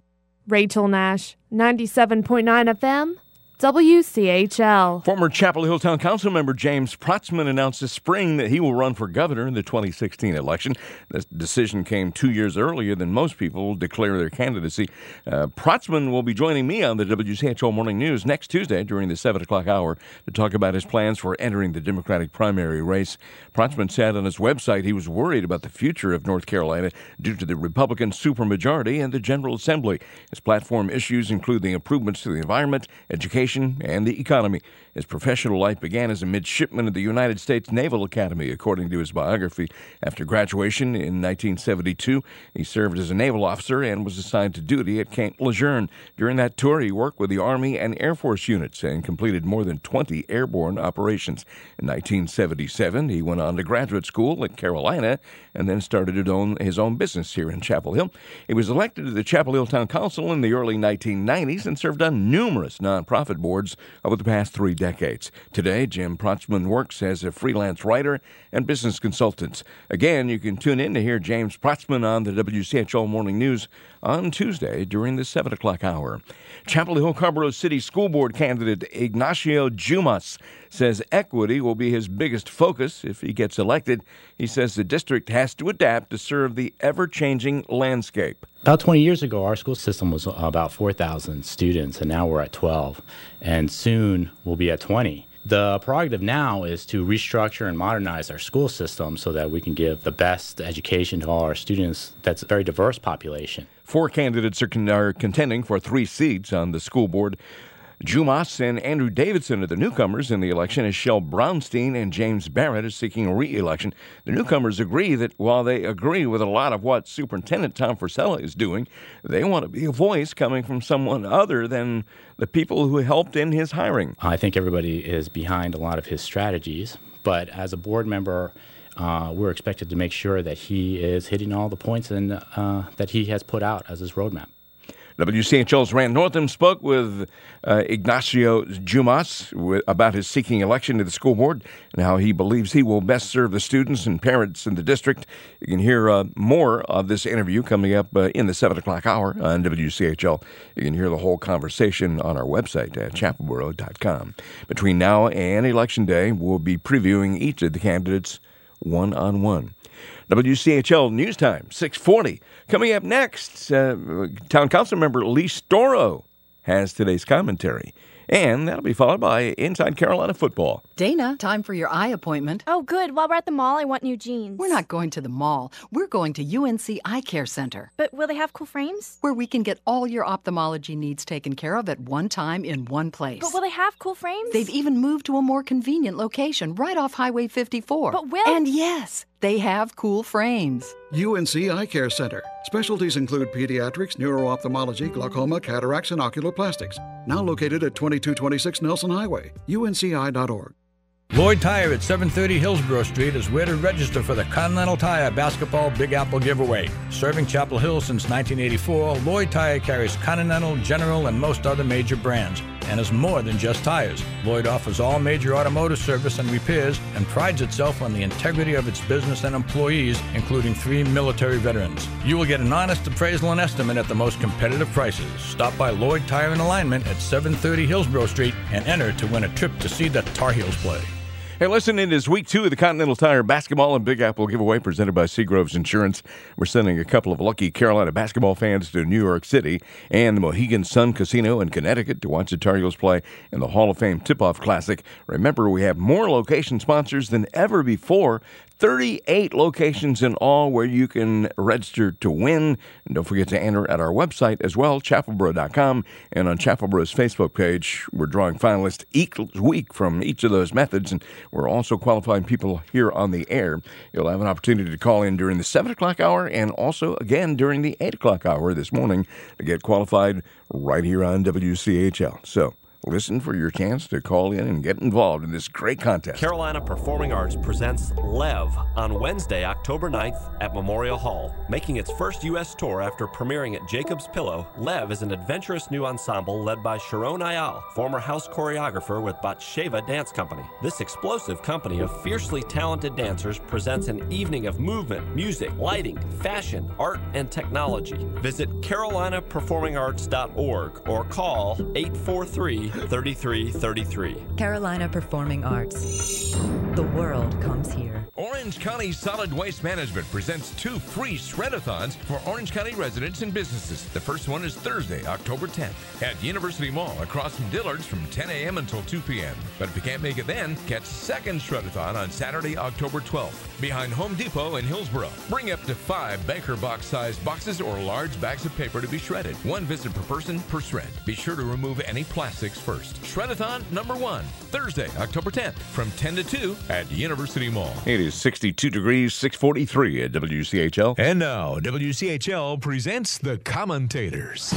Speaker 25: Rachel Nash, ninety-seven point nine F M, W C H L.
Speaker 2: Former Chapel Hill Town Council member James Protzman announced this spring that he will run for governor in the twenty sixteen election. This decision came two years earlier than most people declare their candidacy. Uh, Protzman will be joining me on the W C H L Morning News next Tuesday during the seven o'clock hour to talk about his plans for entering the Democratic primary race. Protzman said on his website he was worried about the future of North Carolina due to the Republican supermajority and the General Assembly. His platform issues include the improvements to the environment, education, and the economy. His professional life began as a midshipman of the United States Naval Academy, according to his biography. After graduation in nineteen seventy-two, he served as a naval officer and was assigned to duty at Camp Lejeune. During that tour, he worked with the Army and Air Force units and completed more than twenty airborne operations. In nineteen seventy-seven, he went on to graduate school at Carolina and then started his own, his own business here in Chapel Hill. He was elected to the Chapel Hill Town Council in the early nineteen nineties and served on numerous nonprofit boards over the past three decades. Today, Jim Protzman works as a freelance writer and business consultant. Again, you can tune in to hear James Protzman on the W C H L Morning News on Tuesday during the seven o'clock hour. Chapel Hill Carrboro City School Board candidate Ignacio Jumas says equity will be his biggest focus if he gets elected. He says the district has to adapt to serve the ever-changing landscape.
Speaker 6: About twenty years ago, our school system was about four thousand students, and now we're at twelve, and soon we'll be at twenty. The prerogative now is to restructure and modernize our school system so that we can give the best education to all our students. That's a very diverse population.
Speaker 2: Four candidates are, con- are contending for three seats on the school board. Jumas and Andrew Davidson are the newcomers in the election, as Shel Brownstein and James Barrett are seeking re-election. The newcomers agree that while they agree with a lot of what Superintendent Tom Frisella is doing, they want to be a voice coming from someone other than the people who helped in his hiring.
Speaker 6: I think everybody is behind a lot of his strategies, but as a board member, uh, we're expected to make sure that he is hitting all the points and uh, that he has put out as his roadmap.
Speaker 2: W C H L's Rand Northam spoke with uh, Ignacio Jumas with, about his seeking election to the school board and how he believes he will best serve the students and parents in the district. You can hear uh, more of this interview coming up uh, in the seven o'clock hour on W C H L. You can hear the whole conversation on our website at chapel boro dot com. Between now and Election Day, we'll be previewing each of the candidates one-on-one. W C H L News Time, six forty. Coming up next, uh, Town Council member Lee Storo has today's commentary. And that'll be followed by Inside Carolina Football.
Speaker 8: Dana, time for your eye appointment.
Speaker 9: Oh, good. While we're at the mall, I want new jeans.
Speaker 8: We're not going to the mall. We're going to U N C Eye Care Center.
Speaker 9: But will they have cool frames?
Speaker 8: Where we can get all your ophthalmology needs taken care of at one time in one place.
Speaker 9: But will they have cool frames?
Speaker 8: They've even moved to a more convenient location right off Highway fifty-four.
Speaker 9: But will...
Speaker 8: And yes, they have cool frames.
Speaker 10: U N C Eye Care Center. Specialties include pediatrics, neuro-ophthalmology, glaucoma, cataracts, and ocular plastics. Now located at twenty-two twenty-six Nelson Highway, U N C I dot org.
Speaker 11: Lloyd Tire at seven thirty Hillsborough Street is where to register for the Continental Tire Basketball Big Apple Giveaway. Serving Chapel Hill since nineteen eighty-four, Lloyd Tire carries Continental, General, and most other major brands, and is more than just tires. Lloyd offers all major automotive service and repairs and prides itself on the integrity of its business and employees, including three military veterans. You will get an honest appraisal and estimate at the most competitive prices. Stop by Lloyd Tire and Alignment at seven thirty Hillsborough Street and enter to win a trip to see the Tar Heels play.
Speaker 2: Hey, listen, it is week two of the Continental Tire Basketball and Big Apple giveaway presented by Seagroves Insurance. We're sending a couple of lucky Carolina basketball fans to New York City and the Mohegan Sun Casino in Connecticut to watch the Tar Heels play in the Hall of Fame Tip-Off Classic. Remember, we have more location sponsors than ever before. thirty-eight locations in all where you can register to win. And don't forget to enter at our website as well, chapel boro dot com. And on Chapel Boro's Facebook page, we're drawing finalists each week from each of those methods. And we're also qualifying people here on the air. You'll have an opportunity to call in during the seven o'clock hour and also again during the eight o'clock hour this morning to get qualified right here on W C H L. So listen for your chance to call in and get involved in this great contest.
Speaker 12: Carolina Performing Arts presents Lev on Wednesday, October ninth at Memorial Hall. Making its first U S tour after premiering at Jacob's Pillow, Lev is an adventurous new ensemble led by Sharon Ayal, former house choreographer with Batsheva Dance Company. This explosive company of fiercely talented dancers presents an evening of movement, music, lighting, fashion, art, and technology. Visit carolina performing arts dot org or call eight four three, three three three three.
Speaker 13: Carolina Performing Arts. The world comes here.
Speaker 7: Orange County Solid Waste Management presents two free shred-a-thons for Orange County residents and businesses. The first one is Thursday, October tenth at University Mall across from Dillard's from ten a.m. until two p.m. But if you can't make it then, catch second shred-a-thon on Saturday, October twelfth behind Home Depot in Hillsborough. Bring up to five Banker Box-sized boxes or large bags of paper to be shredded. One visit per person per shred. Be sure to remove any plastics first. Shred-a-thon number one, Thursday, October tenth from ten to two at University Mall.
Speaker 2: It is sixty-two degrees, six forty-three at W C H L.
Speaker 7: And now, W C H L presents The Commentators.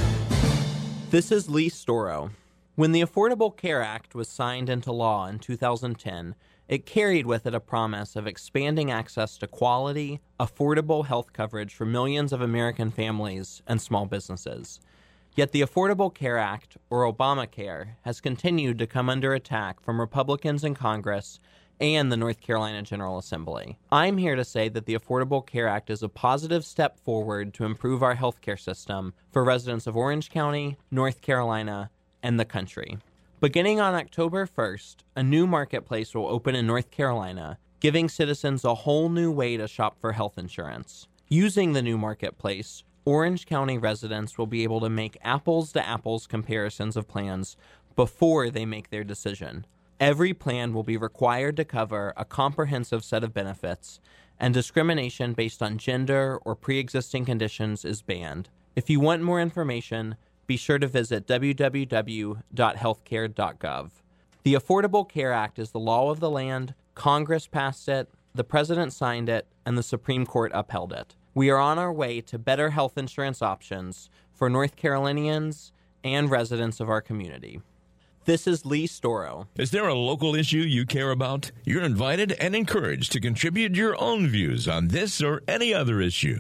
Speaker 14: This is Lee Storo. When the Affordable Care Act was signed into law in two thousand ten, it carried with it a promise of expanding access to quality, affordable health coverage for millions of American families and small businesses. Yet the Affordable Care Act, or Obamacare, has continued to come under attack from Republicans in Congress and the North Carolina General Assembly. I'm here to say that the Affordable Care Act is a positive step forward to improve our healthcare system for residents of Orange County, North Carolina, and the country. Beginning on October first, a new marketplace will open in North Carolina, giving citizens a whole new way to shop for health insurance. Using the new marketplace, Orange County residents will be able to make apples-to-apples comparisons of plans before they make their decision. Every plan will be required to cover a comprehensive set of benefits, and discrimination based on gender or pre-existing conditions is banned. If you want more information, be sure to visit w w w dot healthcare dot gov. The Affordable Care Act is the law of the land. Congress passed it, the President signed it, and the Supreme Court upheld it. We are on our way to better health insurance options for North Carolinians and residents of our community. This is Lee Storo.
Speaker 7: Is there a local issue you care about? You're invited and encouraged to contribute your own views on this or any other issue.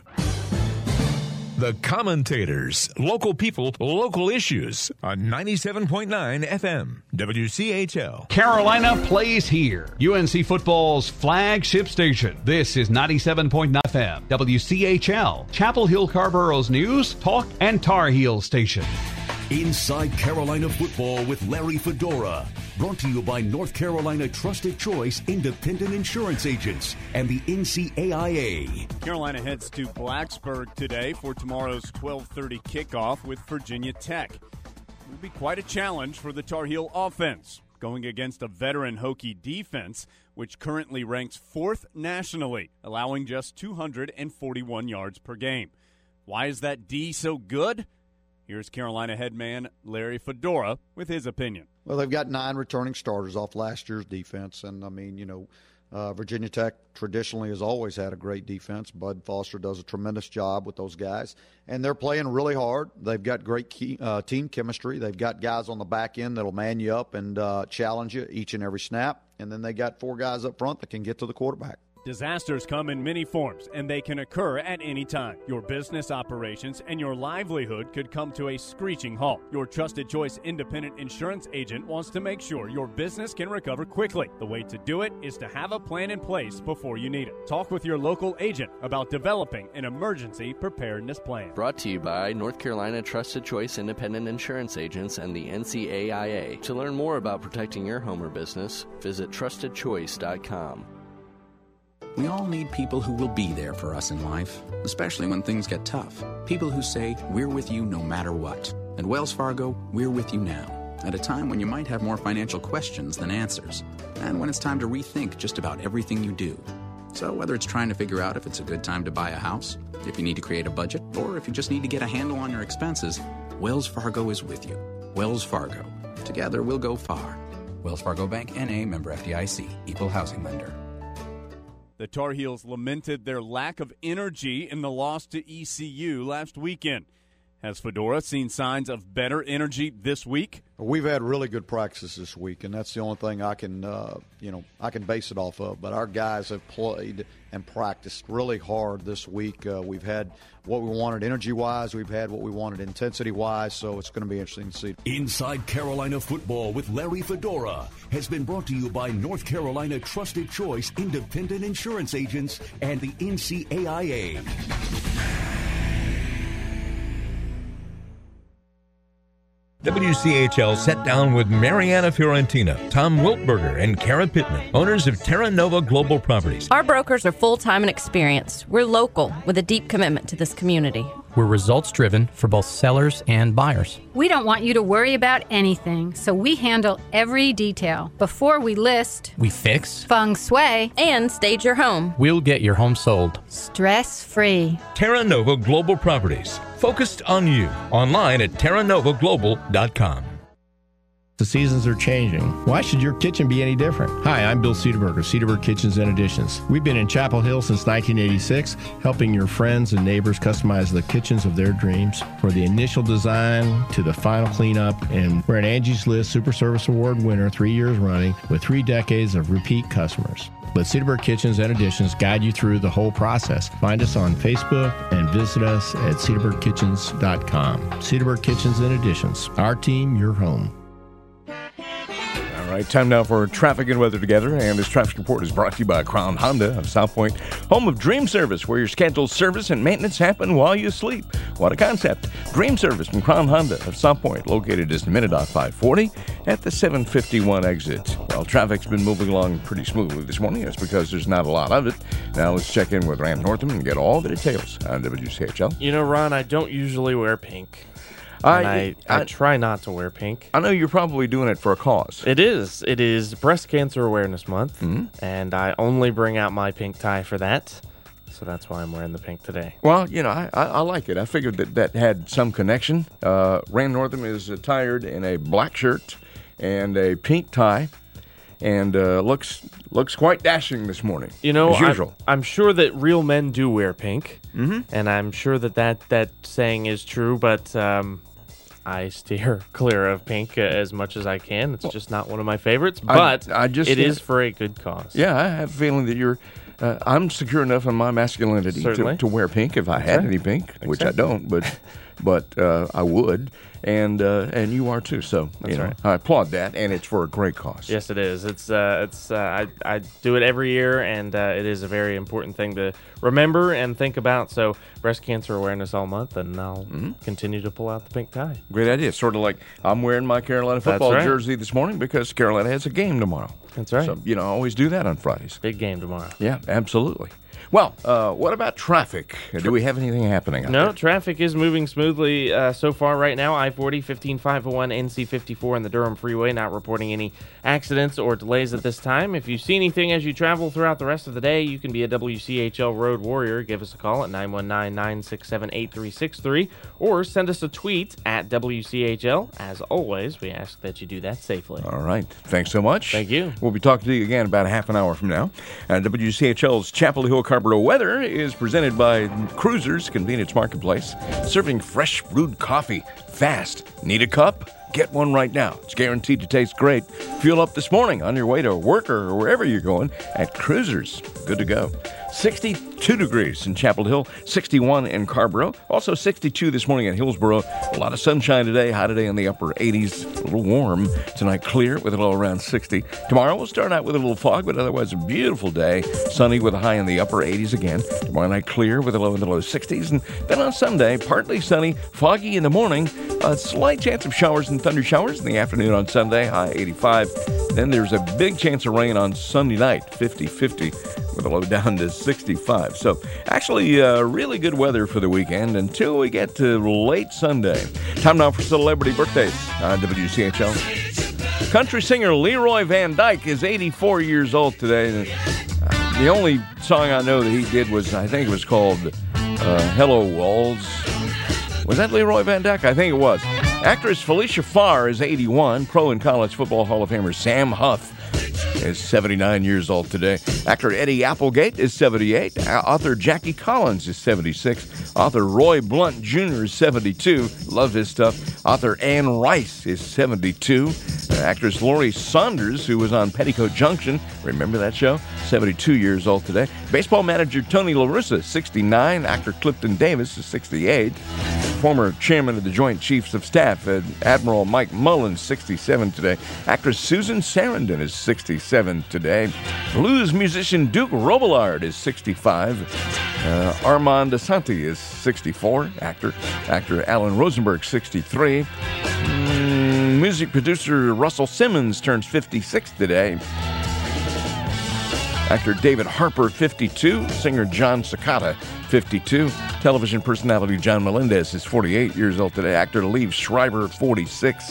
Speaker 7: The Commentators. Local people, local issues on ninety-seven point nine F M, W C H L.
Speaker 1: Carolina plays here. U N C football's flagship station. This is ninety-seven point nine F M, W C H L, Chapel Hill Carborough's news, talk, and Tar Heel station.
Speaker 15: Inside Carolina Football with Larry Fedora. Brought to you by North Carolina Trusted Choice Independent Insurance Agents and the N C A I A.
Speaker 17: Carolina heads to Blacksburg today for tomorrow's twelve thirty kickoff with Virginia Tech. It will be quite a challenge for the Tar Heel offense, going against a veteran Hokie defense, which currently ranks fourth nationally, allowing just two hundred forty-one yards per game. Why is that D so good? Here's Carolina head man Larry Fedora with his opinion.
Speaker 27: Well, they've got nine returning starters off last year's defense, and, I mean, you know,
Speaker 3: Uh, Virginia Tech traditionally has always had a great defense. Bud Foster does a tremendous job with those guys, and they're playing really hard. They've got great key, uh, team chemistry. They've got guys on the back end that'll man you up and uh, challenge you each and every snap, and then they got four guys up front that can get to the quarterback.
Speaker 17: Disasters come in many forms, and they can occur at any time. Your business operations and your livelihood could come to a screeching halt. Your Trusted Choice independent insurance agent wants to make sure your business can recover quickly. The way to do it is to have a plan in place before you need it. Talk with your local agent about developing an emergency preparedness plan.
Speaker 16: Brought to you by North Carolina Trusted Choice independent insurance agents and the N C A I A. To learn more about protecting your home or business, visit trusted choice dot com.
Speaker 18: We all need people who will be there for us in life, especially when things get tough. People who say, we're with you no matter what. At Wells Fargo, we're with you now, at a time when you might have more financial questions than answers, and when it's time to rethink just about everything you do. So whether it's trying to figure out if it's a good time to buy a house, if you need to create a budget, or if you just need to get a handle on your expenses, Wells Fargo is with you. Wells Fargo. Together we'll go far. Wells Fargo Bank, N A, member F D I C, equal housing lender.
Speaker 17: The Tar Heels lamented their lack of energy in the loss to E C U last weekend. Has Fedora seen signs of better energy this week?
Speaker 3: We've had really good practices this week, and that's the only thing I can, uh, you know, I can base it off of. But our guys have played and practiced really hard this week. Uh, we've had what we wanted energy-wise. We've had what we wanted intensity-wise, so it's going to be interesting to see.
Speaker 15: Inside Carolina Football with Larry Fedora has been brought to you by North Carolina Trusted Choice Independent Insurance Agents and the N C A I A.
Speaker 7: W C H L sat down with Mariana Fiorentina, Tom Wiltberger, and Kara Pittman, owners of Terra Nova Global Properties.
Speaker 19: Our brokers are full-time and experienced. We're local with a deep commitment to this community.
Speaker 20: We're results-driven for both sellers and buyers.
Speaker 21: We don't want you to worry about anything, so we handle every detail. Before we list,
Speaker 20: we fix,
Speaker 21: feng shui,
Speaker 19: and stage your home.
Speaker 20: We'll get your home sold
Speaker 21: stress-free.
Speaker 7: Terra Nova Global Properties, focused on you. Online at terra nova global dot com.
Speaker 27: The seasons are changing. Why should your kitchen be any different? Hi, I'm Bill Cedarberg of Cedarberg Kitchens and Additions. We've been in Chapel Hill since nineteen eighty-six, helping your friends and neighbors customize the kitchens of their dreams. For the initial design to the final cleanup, and we're an Angie's List Super Service Award winner three years running with three decades of repeat customers. Let Cedarberg Kitchens and Additions guide you through the whole process. Find us on Facebook and visit us at cedarberg kitchens dot com. Cedarberg Kitchens and Additions. Our team, your home.
Speaker 2: All right, time now for traffic and weather together. And this traffic report is brought to you by Crown Honda of South Point, home of Dream Service, where your scheduled service and maintenance happen while you sleep. What a concept. Dream Service from Crown Honda of South Point, located just a minute off five forty at the seven fifty-one exit. Well, traffic's been moving along pretty smoothly this morning. That's because there's not a lot of it. Now let's check in with Rand Northam and get all the details on W C H L.
Speaker 28: You know, Ron, I don't usually wear pink. I, I, I try not to wear pink.
Speaker 2: I know you're probably doing it for a cause.
Speaker 28: It is. It is Breast Cancer Awareness Month, mm-hmm. and I only bring out my pink tie for that. So that's why I'm wearing the pink today.
Speaker 2: Well, you know, I, I, I like it. I figured that that had some connection. Uh, Rand Northam is attired in a black shirt and a pink tie, and uh, looks looks quite dashing this morning.
Speaker 28: You know,
Speaker 2: as usual.
Speaker 28: I'm, I'm sure that real men do wear pink,
Speaker 2: mm-hmm.
Speaker 28: and I'm sure that, that that saying is true, but um, I steer clear of pink uh, as much as I can. It's well, just not one of my favorites, but
Speaker 2: I, I just,
Speaker 28: it
Speaker 2: yeah,
Speaker 28: is for a good cause.
Speaker 2: Yeah, I have a feeling that you're... Uh, I'm secure enough in my masculinity to, to wear pink if I
Speaker 28: That's
Speaker 2: had
Speaker 28: right.
Speaker 2: any pink,
Speaker 28: exactly.
Speaker 2: which I don't, but but uh, I would, and uh, and you are too. So
Speaker 28: That's
Speaker 2: you know,
Speaker 28: right.
Speaker 2: I applaud that, and it's for a great cause.
Speaker 28: Yes, it is. It's uh, it's uh, I I do it every year, and uh, it is a very important thing to remember and think about. So Breast Cancer Awareness all month, and I'll mm-hmm. continue to pull out the pink tie.
Speaker 2: Great idea. Sort of like I'm wearing my Carolina football
Speaker 28: right.
Speaker 2: jersey this morning because Carolina has a game tomorrow.
Speaker 28: That's right.
Speaker 2: So you know, I always do that on Fridays.
Speaker 28: Big game tomorrow.
Speaker 2: Yeah, absolutely. Well, uh, what about traffic? Do we have anything happening out
Speaker 28: No,
Speaker 2: there?
Speaker 28: traffic is moving smoothly uh, so far right now. I forty, fifteen five oh one, N C fifty-four, and the Durham Freeway, not reporting any accidents or delays at this time. If you see anything as you travel throughout the rest of the day, you can be a W C H L Road Warrior. Give us a call at nine one nine, nine six seven, eight three six three or send us a tweet at W C H L. As always, we ask that you do that safely.
Speaker 2: All right. Thanks so much.
Speaker 28: Thank you.
Speaker 2: We'll be talking to you again about half an hour from now. Uh, W C H L's Chapel Hill Carpenter weather is presented by Cruisers Convenience Marketplace, serving fresh brewed coffee fast. Need a cup? Get one right now. It's guaranteed to taste great. Fuel up this morning on your way to work or wherever you're going at Cruisers. Good to go. sixty-two degrees in Chapel Hill, sixty-one in Carborough, also sixty-two this morning in Hillsboro. A lot of sunshine today, high today in the upper eighties, a little warm. Tonight clear with a low around sixty. Tomorrow we'll start out with a little fog, but otherwise a beautiful day. Sunny with a high in the upper eighties again. Tomorrow night clear with a low in the low sixties. And then on Sunday, partly sunny, foggy in the morning, a slight chance of showers and thunder showers in the afternoon on Sunday, high eighty-five. Then there's a big chance of rain on Sunday night, fifty-fifty. With a low down to sixty-five. So actually uh, really good weather for the weekend until we get to late Sunday. Time now for celebrity birthdays on W C H L. Country singer Leroy Van Dyke is eighty-four years old today. Uh, the only song I know that he did was, I think it was called uh, Hello Walls. Was that Leroy Van Dyke? I think it was. Actress Felicia Farr is eighty-one. Pro and College Football Hall of Famer Sam Huff is seventy-nine years old today. Actor Eddie Applegate is seventy-eight. Author Jackie Collins is seventy-six. Author Roy Blunt Junior is seventy-two. Love his stuff. Author Anne Rice is seventy-two. Uh, actress Laurie Saunders, who was on Petticoat Junction, remember that show? seventy-two years old today. Baseball manager Tony La Russa, sixty-nine. Actor Clifton Davis is sixty-eight. Former chairman of the Joint Chiefs of Staff, Admiral Mike Mullins, sixty-seven today. Actress Susan Sarandon is sixty-seven today. Blues musician Duke Robillard is sixty-five. Uh, Armand Asante is sixty-four. Actor actor Alan Rosenberg, sixty-three. Mm, music producer Russell Simmons turns fifty-six today. Actor David Harper, fifty-two. Singer John Cicada, fifty-two. Television personality John Melendez is forty-eight years old today. Actor Liev Schreiber, forty-six.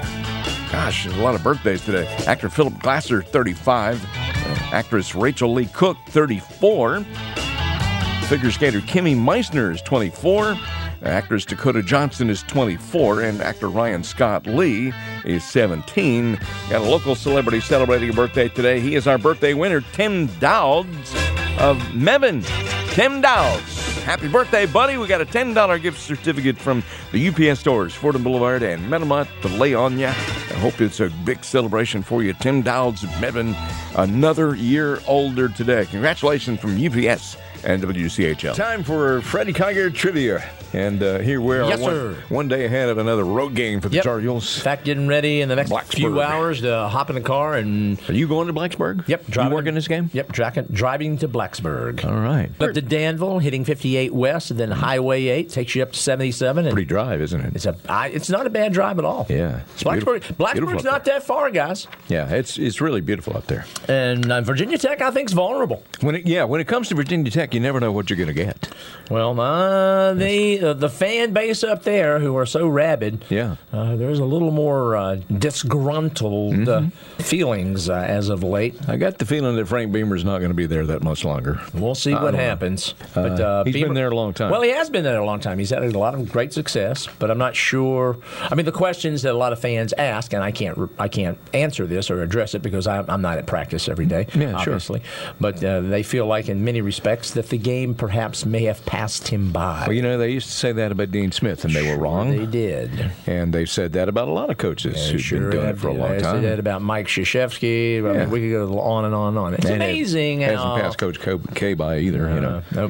Speaker 2: Gosh, there's a lot of birthdays today. Actor Philip Glasser, thirty-five. Uh, actress Rachel Lee Cook, thirty-four. Figure skater Kimmy Meissner is twenty-four. Actress Dakota Johnson is twenty-four, and actor Ryan Scott Lee is seventeen. Got a local celebrity celebrating a birthday today. He is our birthday winner, Tim Dowds of Mebane. Tim Dowds. Happy birthday, buddy. We got a ten dollars gift certificate from the U P S stores, Fordham Boulevard and Metamont to lay on ya. I hope it's a big celebration for you. Tim Dowds of Mebane, another year older today. Congratulations from U P S and W C H L. Time for Freddie Kiger Trivia. And uh, here we are,
Speaker 4: yes,
Speaker 2: one,
Speaker 4: sir.
Speaker 2: one day ahead of another road game for the
Speaker 4: yep.
Speaker 2: Tar Heels.
Speaker 4: In fact, getting ready in the next
Speaker 2: Blacksburg.
Speaker 4: few hours to hop in the car and...
Speaker 2: Are you going to Blacksburg?
Speaker 4: Yep.
Speaker 2: Driving, you working this game?
Speaker 4: Yep, driving, driving to Blacksburg.
Speaker 2: All right.
Speaker 4: Up to Danville, hitting fifty-eight west, and then Highway eight takes you up to seventy-seven. And
Speaker 2: pretty drive, isn't it?
Speaker 4: It's a. I, it's not a bad drive at all.
Speaker 2: Yeah.
Speaker 4: Blacksburg, Blacksburg's not that far, guys.
Speaker 2: Yeah, it's it's really beautiful up there.
Speaker 4: And uh, Virginia Tech, I think, is vulnerable.
Speaker 2: When it, yeah, when it comes to Virginia Tech, you never know what you're going to get.
Speaker 4: Well, uh, the uh, the fan base up there who are so rabid,
Speaker 2: yeah,
Speaker 4: uh, there's a little more uh, disgruntled mm-hmm. uh, feelings uh, as of late.
Speaker 2: I got the feeling that Frank Beamer's not going to be there that much longer.
Speaker 4: We'll see
Speaker 2: I
Speaker 4: what happens.
Speaker 2: Uh,
Speaker 4: but uh,
Speaker 2: he's
Speaker 4: Beamer,
Speaker 2: been there a long time.
Speaker 4: Well, he has been there a long time. He's had a lot of great success, but I'm not sure. I mean, the questions that a lot of fans ask, and I can't I can't answer this or address it because I'm, I'm not at practice every day,
Speaker 2: yeah,
Speaker 4: obviously.
Speaker 2: Sure.
Speaker 4: But uh, they feel like, in many respects, that the game perhaps may have passed him by.
Speaker 2: Well, you know, they used to say that about Dean Smith, and they were wrong.
Speaker 4: They did.
Speaker 2: And they've said that about a lot of coaches
Speaker 4: they
Speaker 2: who've
Speaker 4: sure
Speaker 2: been doing it for a long
Speaker 4: they
Speaker 2: time.
Speaker 4: They said that about Mike Krzyzewski. I mean, we could go on and on and on. It's
Speaker 2: and
Speaker 4: amazing
Speaker 2: it
Speaker 4: how...
Speaker 2: hasn't passed Coach K by either,
Speaker 4: uh,
Speaker 2: you know.
Speaker 4: Nope.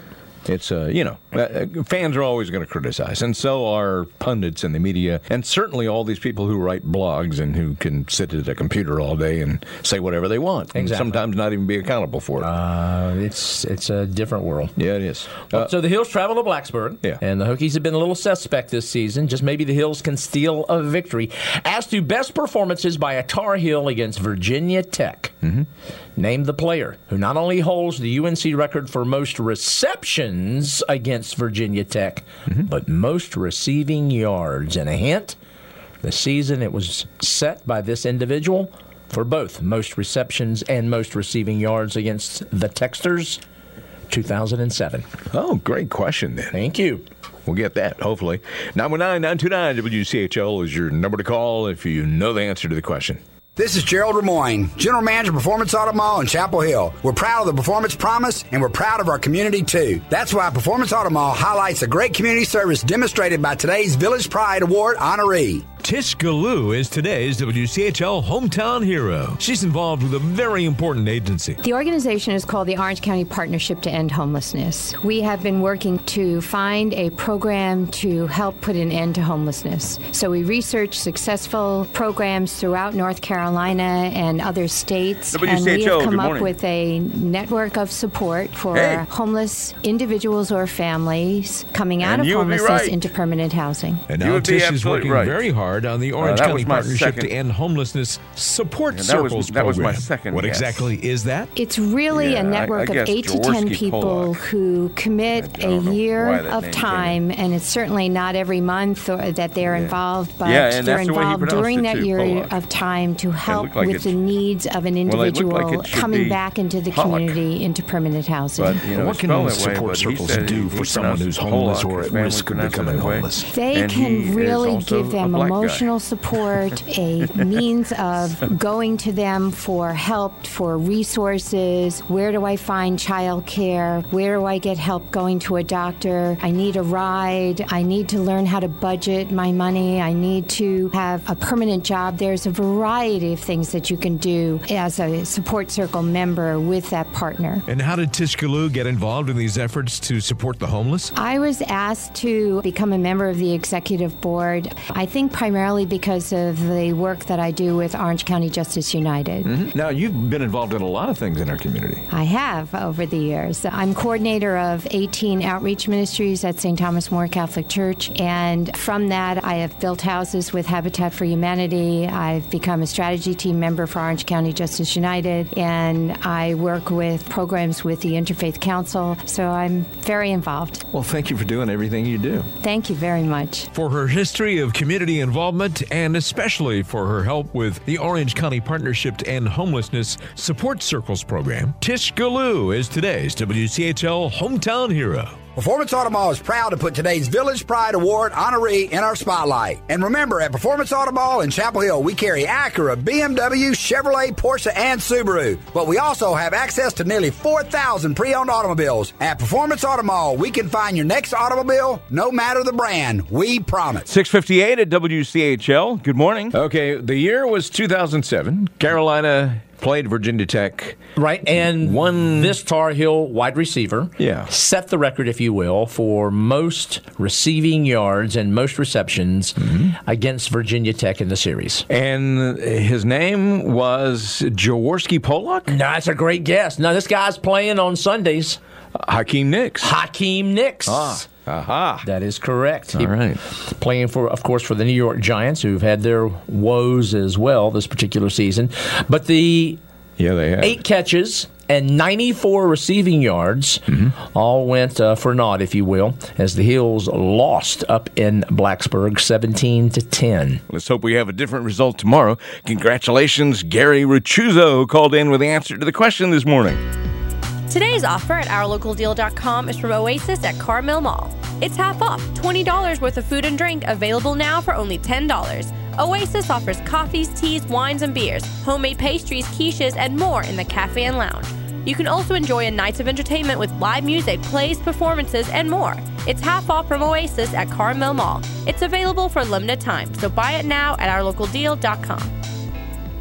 Speaker 2: It's, uh, you know, uh, fans are always going to criticize, and so are pundits in the media, and certainly all these people who write blogs and who can sit at a computer all day and say whatever they want, and
Speaker 4: Exactly.
Speaker 2: sometimes not even be accountable for it.
Speaker 4: Uh, it's it's a different world.
Speaker 2: Yeah, it is.
Speaker 4: Uh, so the Hills travel to Blacksburg,
Speaker 2: yeah.
Speaker 4: and the Hokies have been a little suspect this season. Just maybe the Hills can steal a victory. As to best performances by a Tar Heel against Virginia Tech,
Speaker 2: mm-hmm.
Speaker 4: name the player who not only holds the U N C record for most receptions against Virginia Tech, mm-hmm. but most receiving yards. And a hint, the season it was set by this individual for both most receptions and most receiving yards against the Texters, two thousand seven.
Speaker 2: Oh, great question then.
Speaker 4: Thank you.
Speaker 2: We'll get that, hopefully. nine one nine, nine two nine, W C H L is your number to call if you know the answer to the question.
Speaker 5: This is Gerald Lemoyne, General Manager of Performance Auto Mall in Chapel Hill. We're proud of the Performance Promise, and we're proud of our community, too. That's why Performance Auto Mall highlights the great community service demonstrated by today's Village Pride Award honoree.
Speaker 6: Tish Galoo is today's W C H L hometown hero. She's involved with a very important agency.
Speaker 9: The organization is called the Orange County Partnership to End Homelessness. We have been working to find a program to help put an end to homelessness. So we research successful programs throughout North Carolina and other states,
Speaker 2: W C H L,
Speaker 9: and we have come
Speaker 2: good
Speaker 9: up
Speaker 2: morning.
Speaker 9: with a network of support for
Speaker 2: Hey.
Speaker 9: homeless individuals or families coming out
Speaker 2: And
Speaker 9: of
Speaker 2: you would be
Speaker 9: homelessness
Speaker 2: right.
Speaker 9: into permanent housing.
Speaker 6: And
Speaker 2: You
Speaker 6: now
Speaker 2: would be
Speaker 6: Tish is
Speaker 2: absolutely
Speaker 6: working
Speaker 2: right.
Speaker 6: very hard on the Orange
Speaker 2: Uh, that
Speaker 6: County
Speaker 2: was my
Speaker 6: Partnership
Speaker 2: second-
Speaker 6: to End Homelessness Support
Speaker 2: Yeah, that was-
Speaker 6: Circles
Speaker 2: that was my
Speaker 6: program.
Speaker 2: second
Speaker 6: What
Speaker 2: guess.
Speaker 6: exactly is that?
Speaker 9: It's really
Speaker 2: Yeah,
Speaker 9: a
Speaker 2: I-
Speaker 9: network
Speaker 2: I guess
Speaker 9: of eight to ten
Speaker 2: Jaworski
Speaker 9: people
Speaker 2: Pollock.
Speaker 9: who commit
Speaker 2: I
Speaker 9: a
Speaker 2: don't know
Speaker 9: year
Speaker 2: why that
Speaker 9: of
Speaker 2: name
Speaker 9: time, and it's certainly not every month or, that they're involved, but
Speaker 2: Yeah, and
Speaker 9: they're
Speaker 2: that's the way he
Speaker 9: involved
Speaker 2: pronounced
Speaker 9: during
Speaker 2: it,
Speaker 9: that
Speaker 2: too,
Speaker 9: year
Speaker 2: Pollock.
Speaker 9: of time to help
Speaker 2: looked like
Speaker 9: with
Speaker 2: it
Speaker 9: the
Speaker 2: sh-
Speaker 9: needs of an
Speaker 2: Well, it looked
Speaker 9: individual
Speaker 2: like it should
Speaker 9: coming
Speaker 2: be
Speaker 9: back into the
Speaker 2: Pollock.
Speaker 9: community, into permanent housing.
Speaker 2: But, you know,
Speaker 6: What can
Speaker 2: spell
Speaker 6: those
Speaker 2: that way,
Speaker 6: support
Speaker 2: but he
Speaker 6: circles
Speaker 2: said
Speaker 6: do
Speaker 2: he
Speaker 6: for someone
Speaker 2: pronounced
Speaker 6: who's homeless
Speaker 2: Pollock.
Speaker 6: or
Speaker 2: His
Speaker 6: at
Speaker 2: family
Speaker 6: risk of
Speaker 2: pronounced it
Speaker 6: becoming
Speaker 2: that way.
Speaker 6: homeless?
Speaker 9: They
Speaker 2: And he
Speaker 9: can
Speaker 2: is
Speaker 9: really
Speaker 2: also
Speaker 9: give
Speaker 2: a
Speaker 9: them
Speaker 2: black guy.
Speaker 9: emotional support, a means of going to them for help, for resources. Where do I find child care? Where do I get help going to a doctor? I need a ride. I need to learn how to budget my money. I need to have a permanent job. There's a variety of things that you can do as a support circle member with that partner.
Speaker 6: And how did Tish Galoo get involved in these efforts to support the homeless?
Speaker 9: I was asked to become a member of the executive board, I think primarily because of the work that I do with Orange County Justice United.
Speaker 2: Mm-hmm. Now, you've been involved in a lot of things in our community.
Speaker 9: I have over the years. I'm coordinator of eighteen outreach ministries at Saint Thomas More Catholic Church, and from that I have built houses with Habitat for Humanity. I've become a strategy team member for Orange County Justice United, and I work with programs with the Interfaith Council, so I'm very involved.
Speaker 6: Well, thank you for doing everything you do.
Speaker 9: Thank you very much.
Speaker 6: For her history of community involvement and especially for her help with the Orange County Partnership to End Homelessness Support Circles program, Tish Galoo is today's W C H L hometown hero.
Speaker 5: Performance Auto Mall is proud to put today's Village Pride Award honoree in our spotlight. And remember, at Performance Auto Mall in Chapel Hill, we carry Acura, B M W, Chevrolet, Porsche, and Subaru. But we also have access to nearly four thousand pre-owned automobiles. At Performance Auto Mall, we can find your next automobile, no matter the brand. We promise.
Speaker 2: six fifty-eight at W C H L. Good morning. Okay, the year was two thousand seven. Carolina played Virginia Tech.
Speaker 4: Right, and
Speaker 2: one
Speaker 4: this Tar Heel wide receiver
Speaker 2: yeah.
Speaker 4: set the record, if you will, for most receiving yards and most receptions mm-hmm. against Virginia Tech in the series.
Speaker 2: And his name was Jaworski Pollock?
Speaker 4: No, that's a great guess. No, this guy's playing on Sundays.
Speaker 2: Hakeem Nicks.
Speaker 4: Hakeem Nicks.
Speaker 2: Ah. Aha.
Speaker 4: That is correct.
Speaker 2: All
Speaker 4: He,
Speaker 2: right.
Speaker 4: Playing, for, of course, for the New York Giants, who've had their woes as well this particular season. But the
Speaker 2: yeah, they have.
Speaker 4: eight catches and ninety-four receiving yards mm-hmm. all went uh, for naught, if you will, as the Hills lost up in Blacksburg seventeen to ten.
Speaker 2: Let's hope we have a different result tomorrow. Congratulations, Gary Ruchuzzo, who called in with the answer to the question this morning.
Speaker 22: Today's offer at our local deal dot com is from Oasis at Carmel Mall. It's half off, twenty dollars worth of food and drink available now for only ten dollars. Oasis offers coffees, teas, wines, and beers, homemade pastries, quiches, and more in the cafe and lounge. You can also enjoy a night of entertainment with live music, plays, performances, and more. It's half off from Oasis at Carmel Mall. It's available for a limited time, so buy it now at our local deal dot com.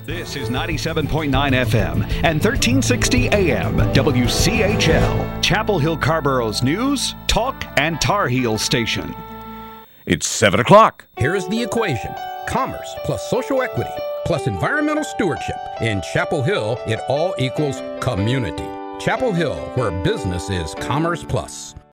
Speaker 1: This is ninety-seven point nine F M and thirteen sixty A M W C H L, Chapel Hill Carborough's news, talk, and Tar Heel station.
Speaker 2: It's seven o'clock.
Speaker 8: Here is the equation. Commerce plus social equity plus environmental stewardship. In Chapel Hill, it all equals community. Chapel Hill, where business is Commerce Plus.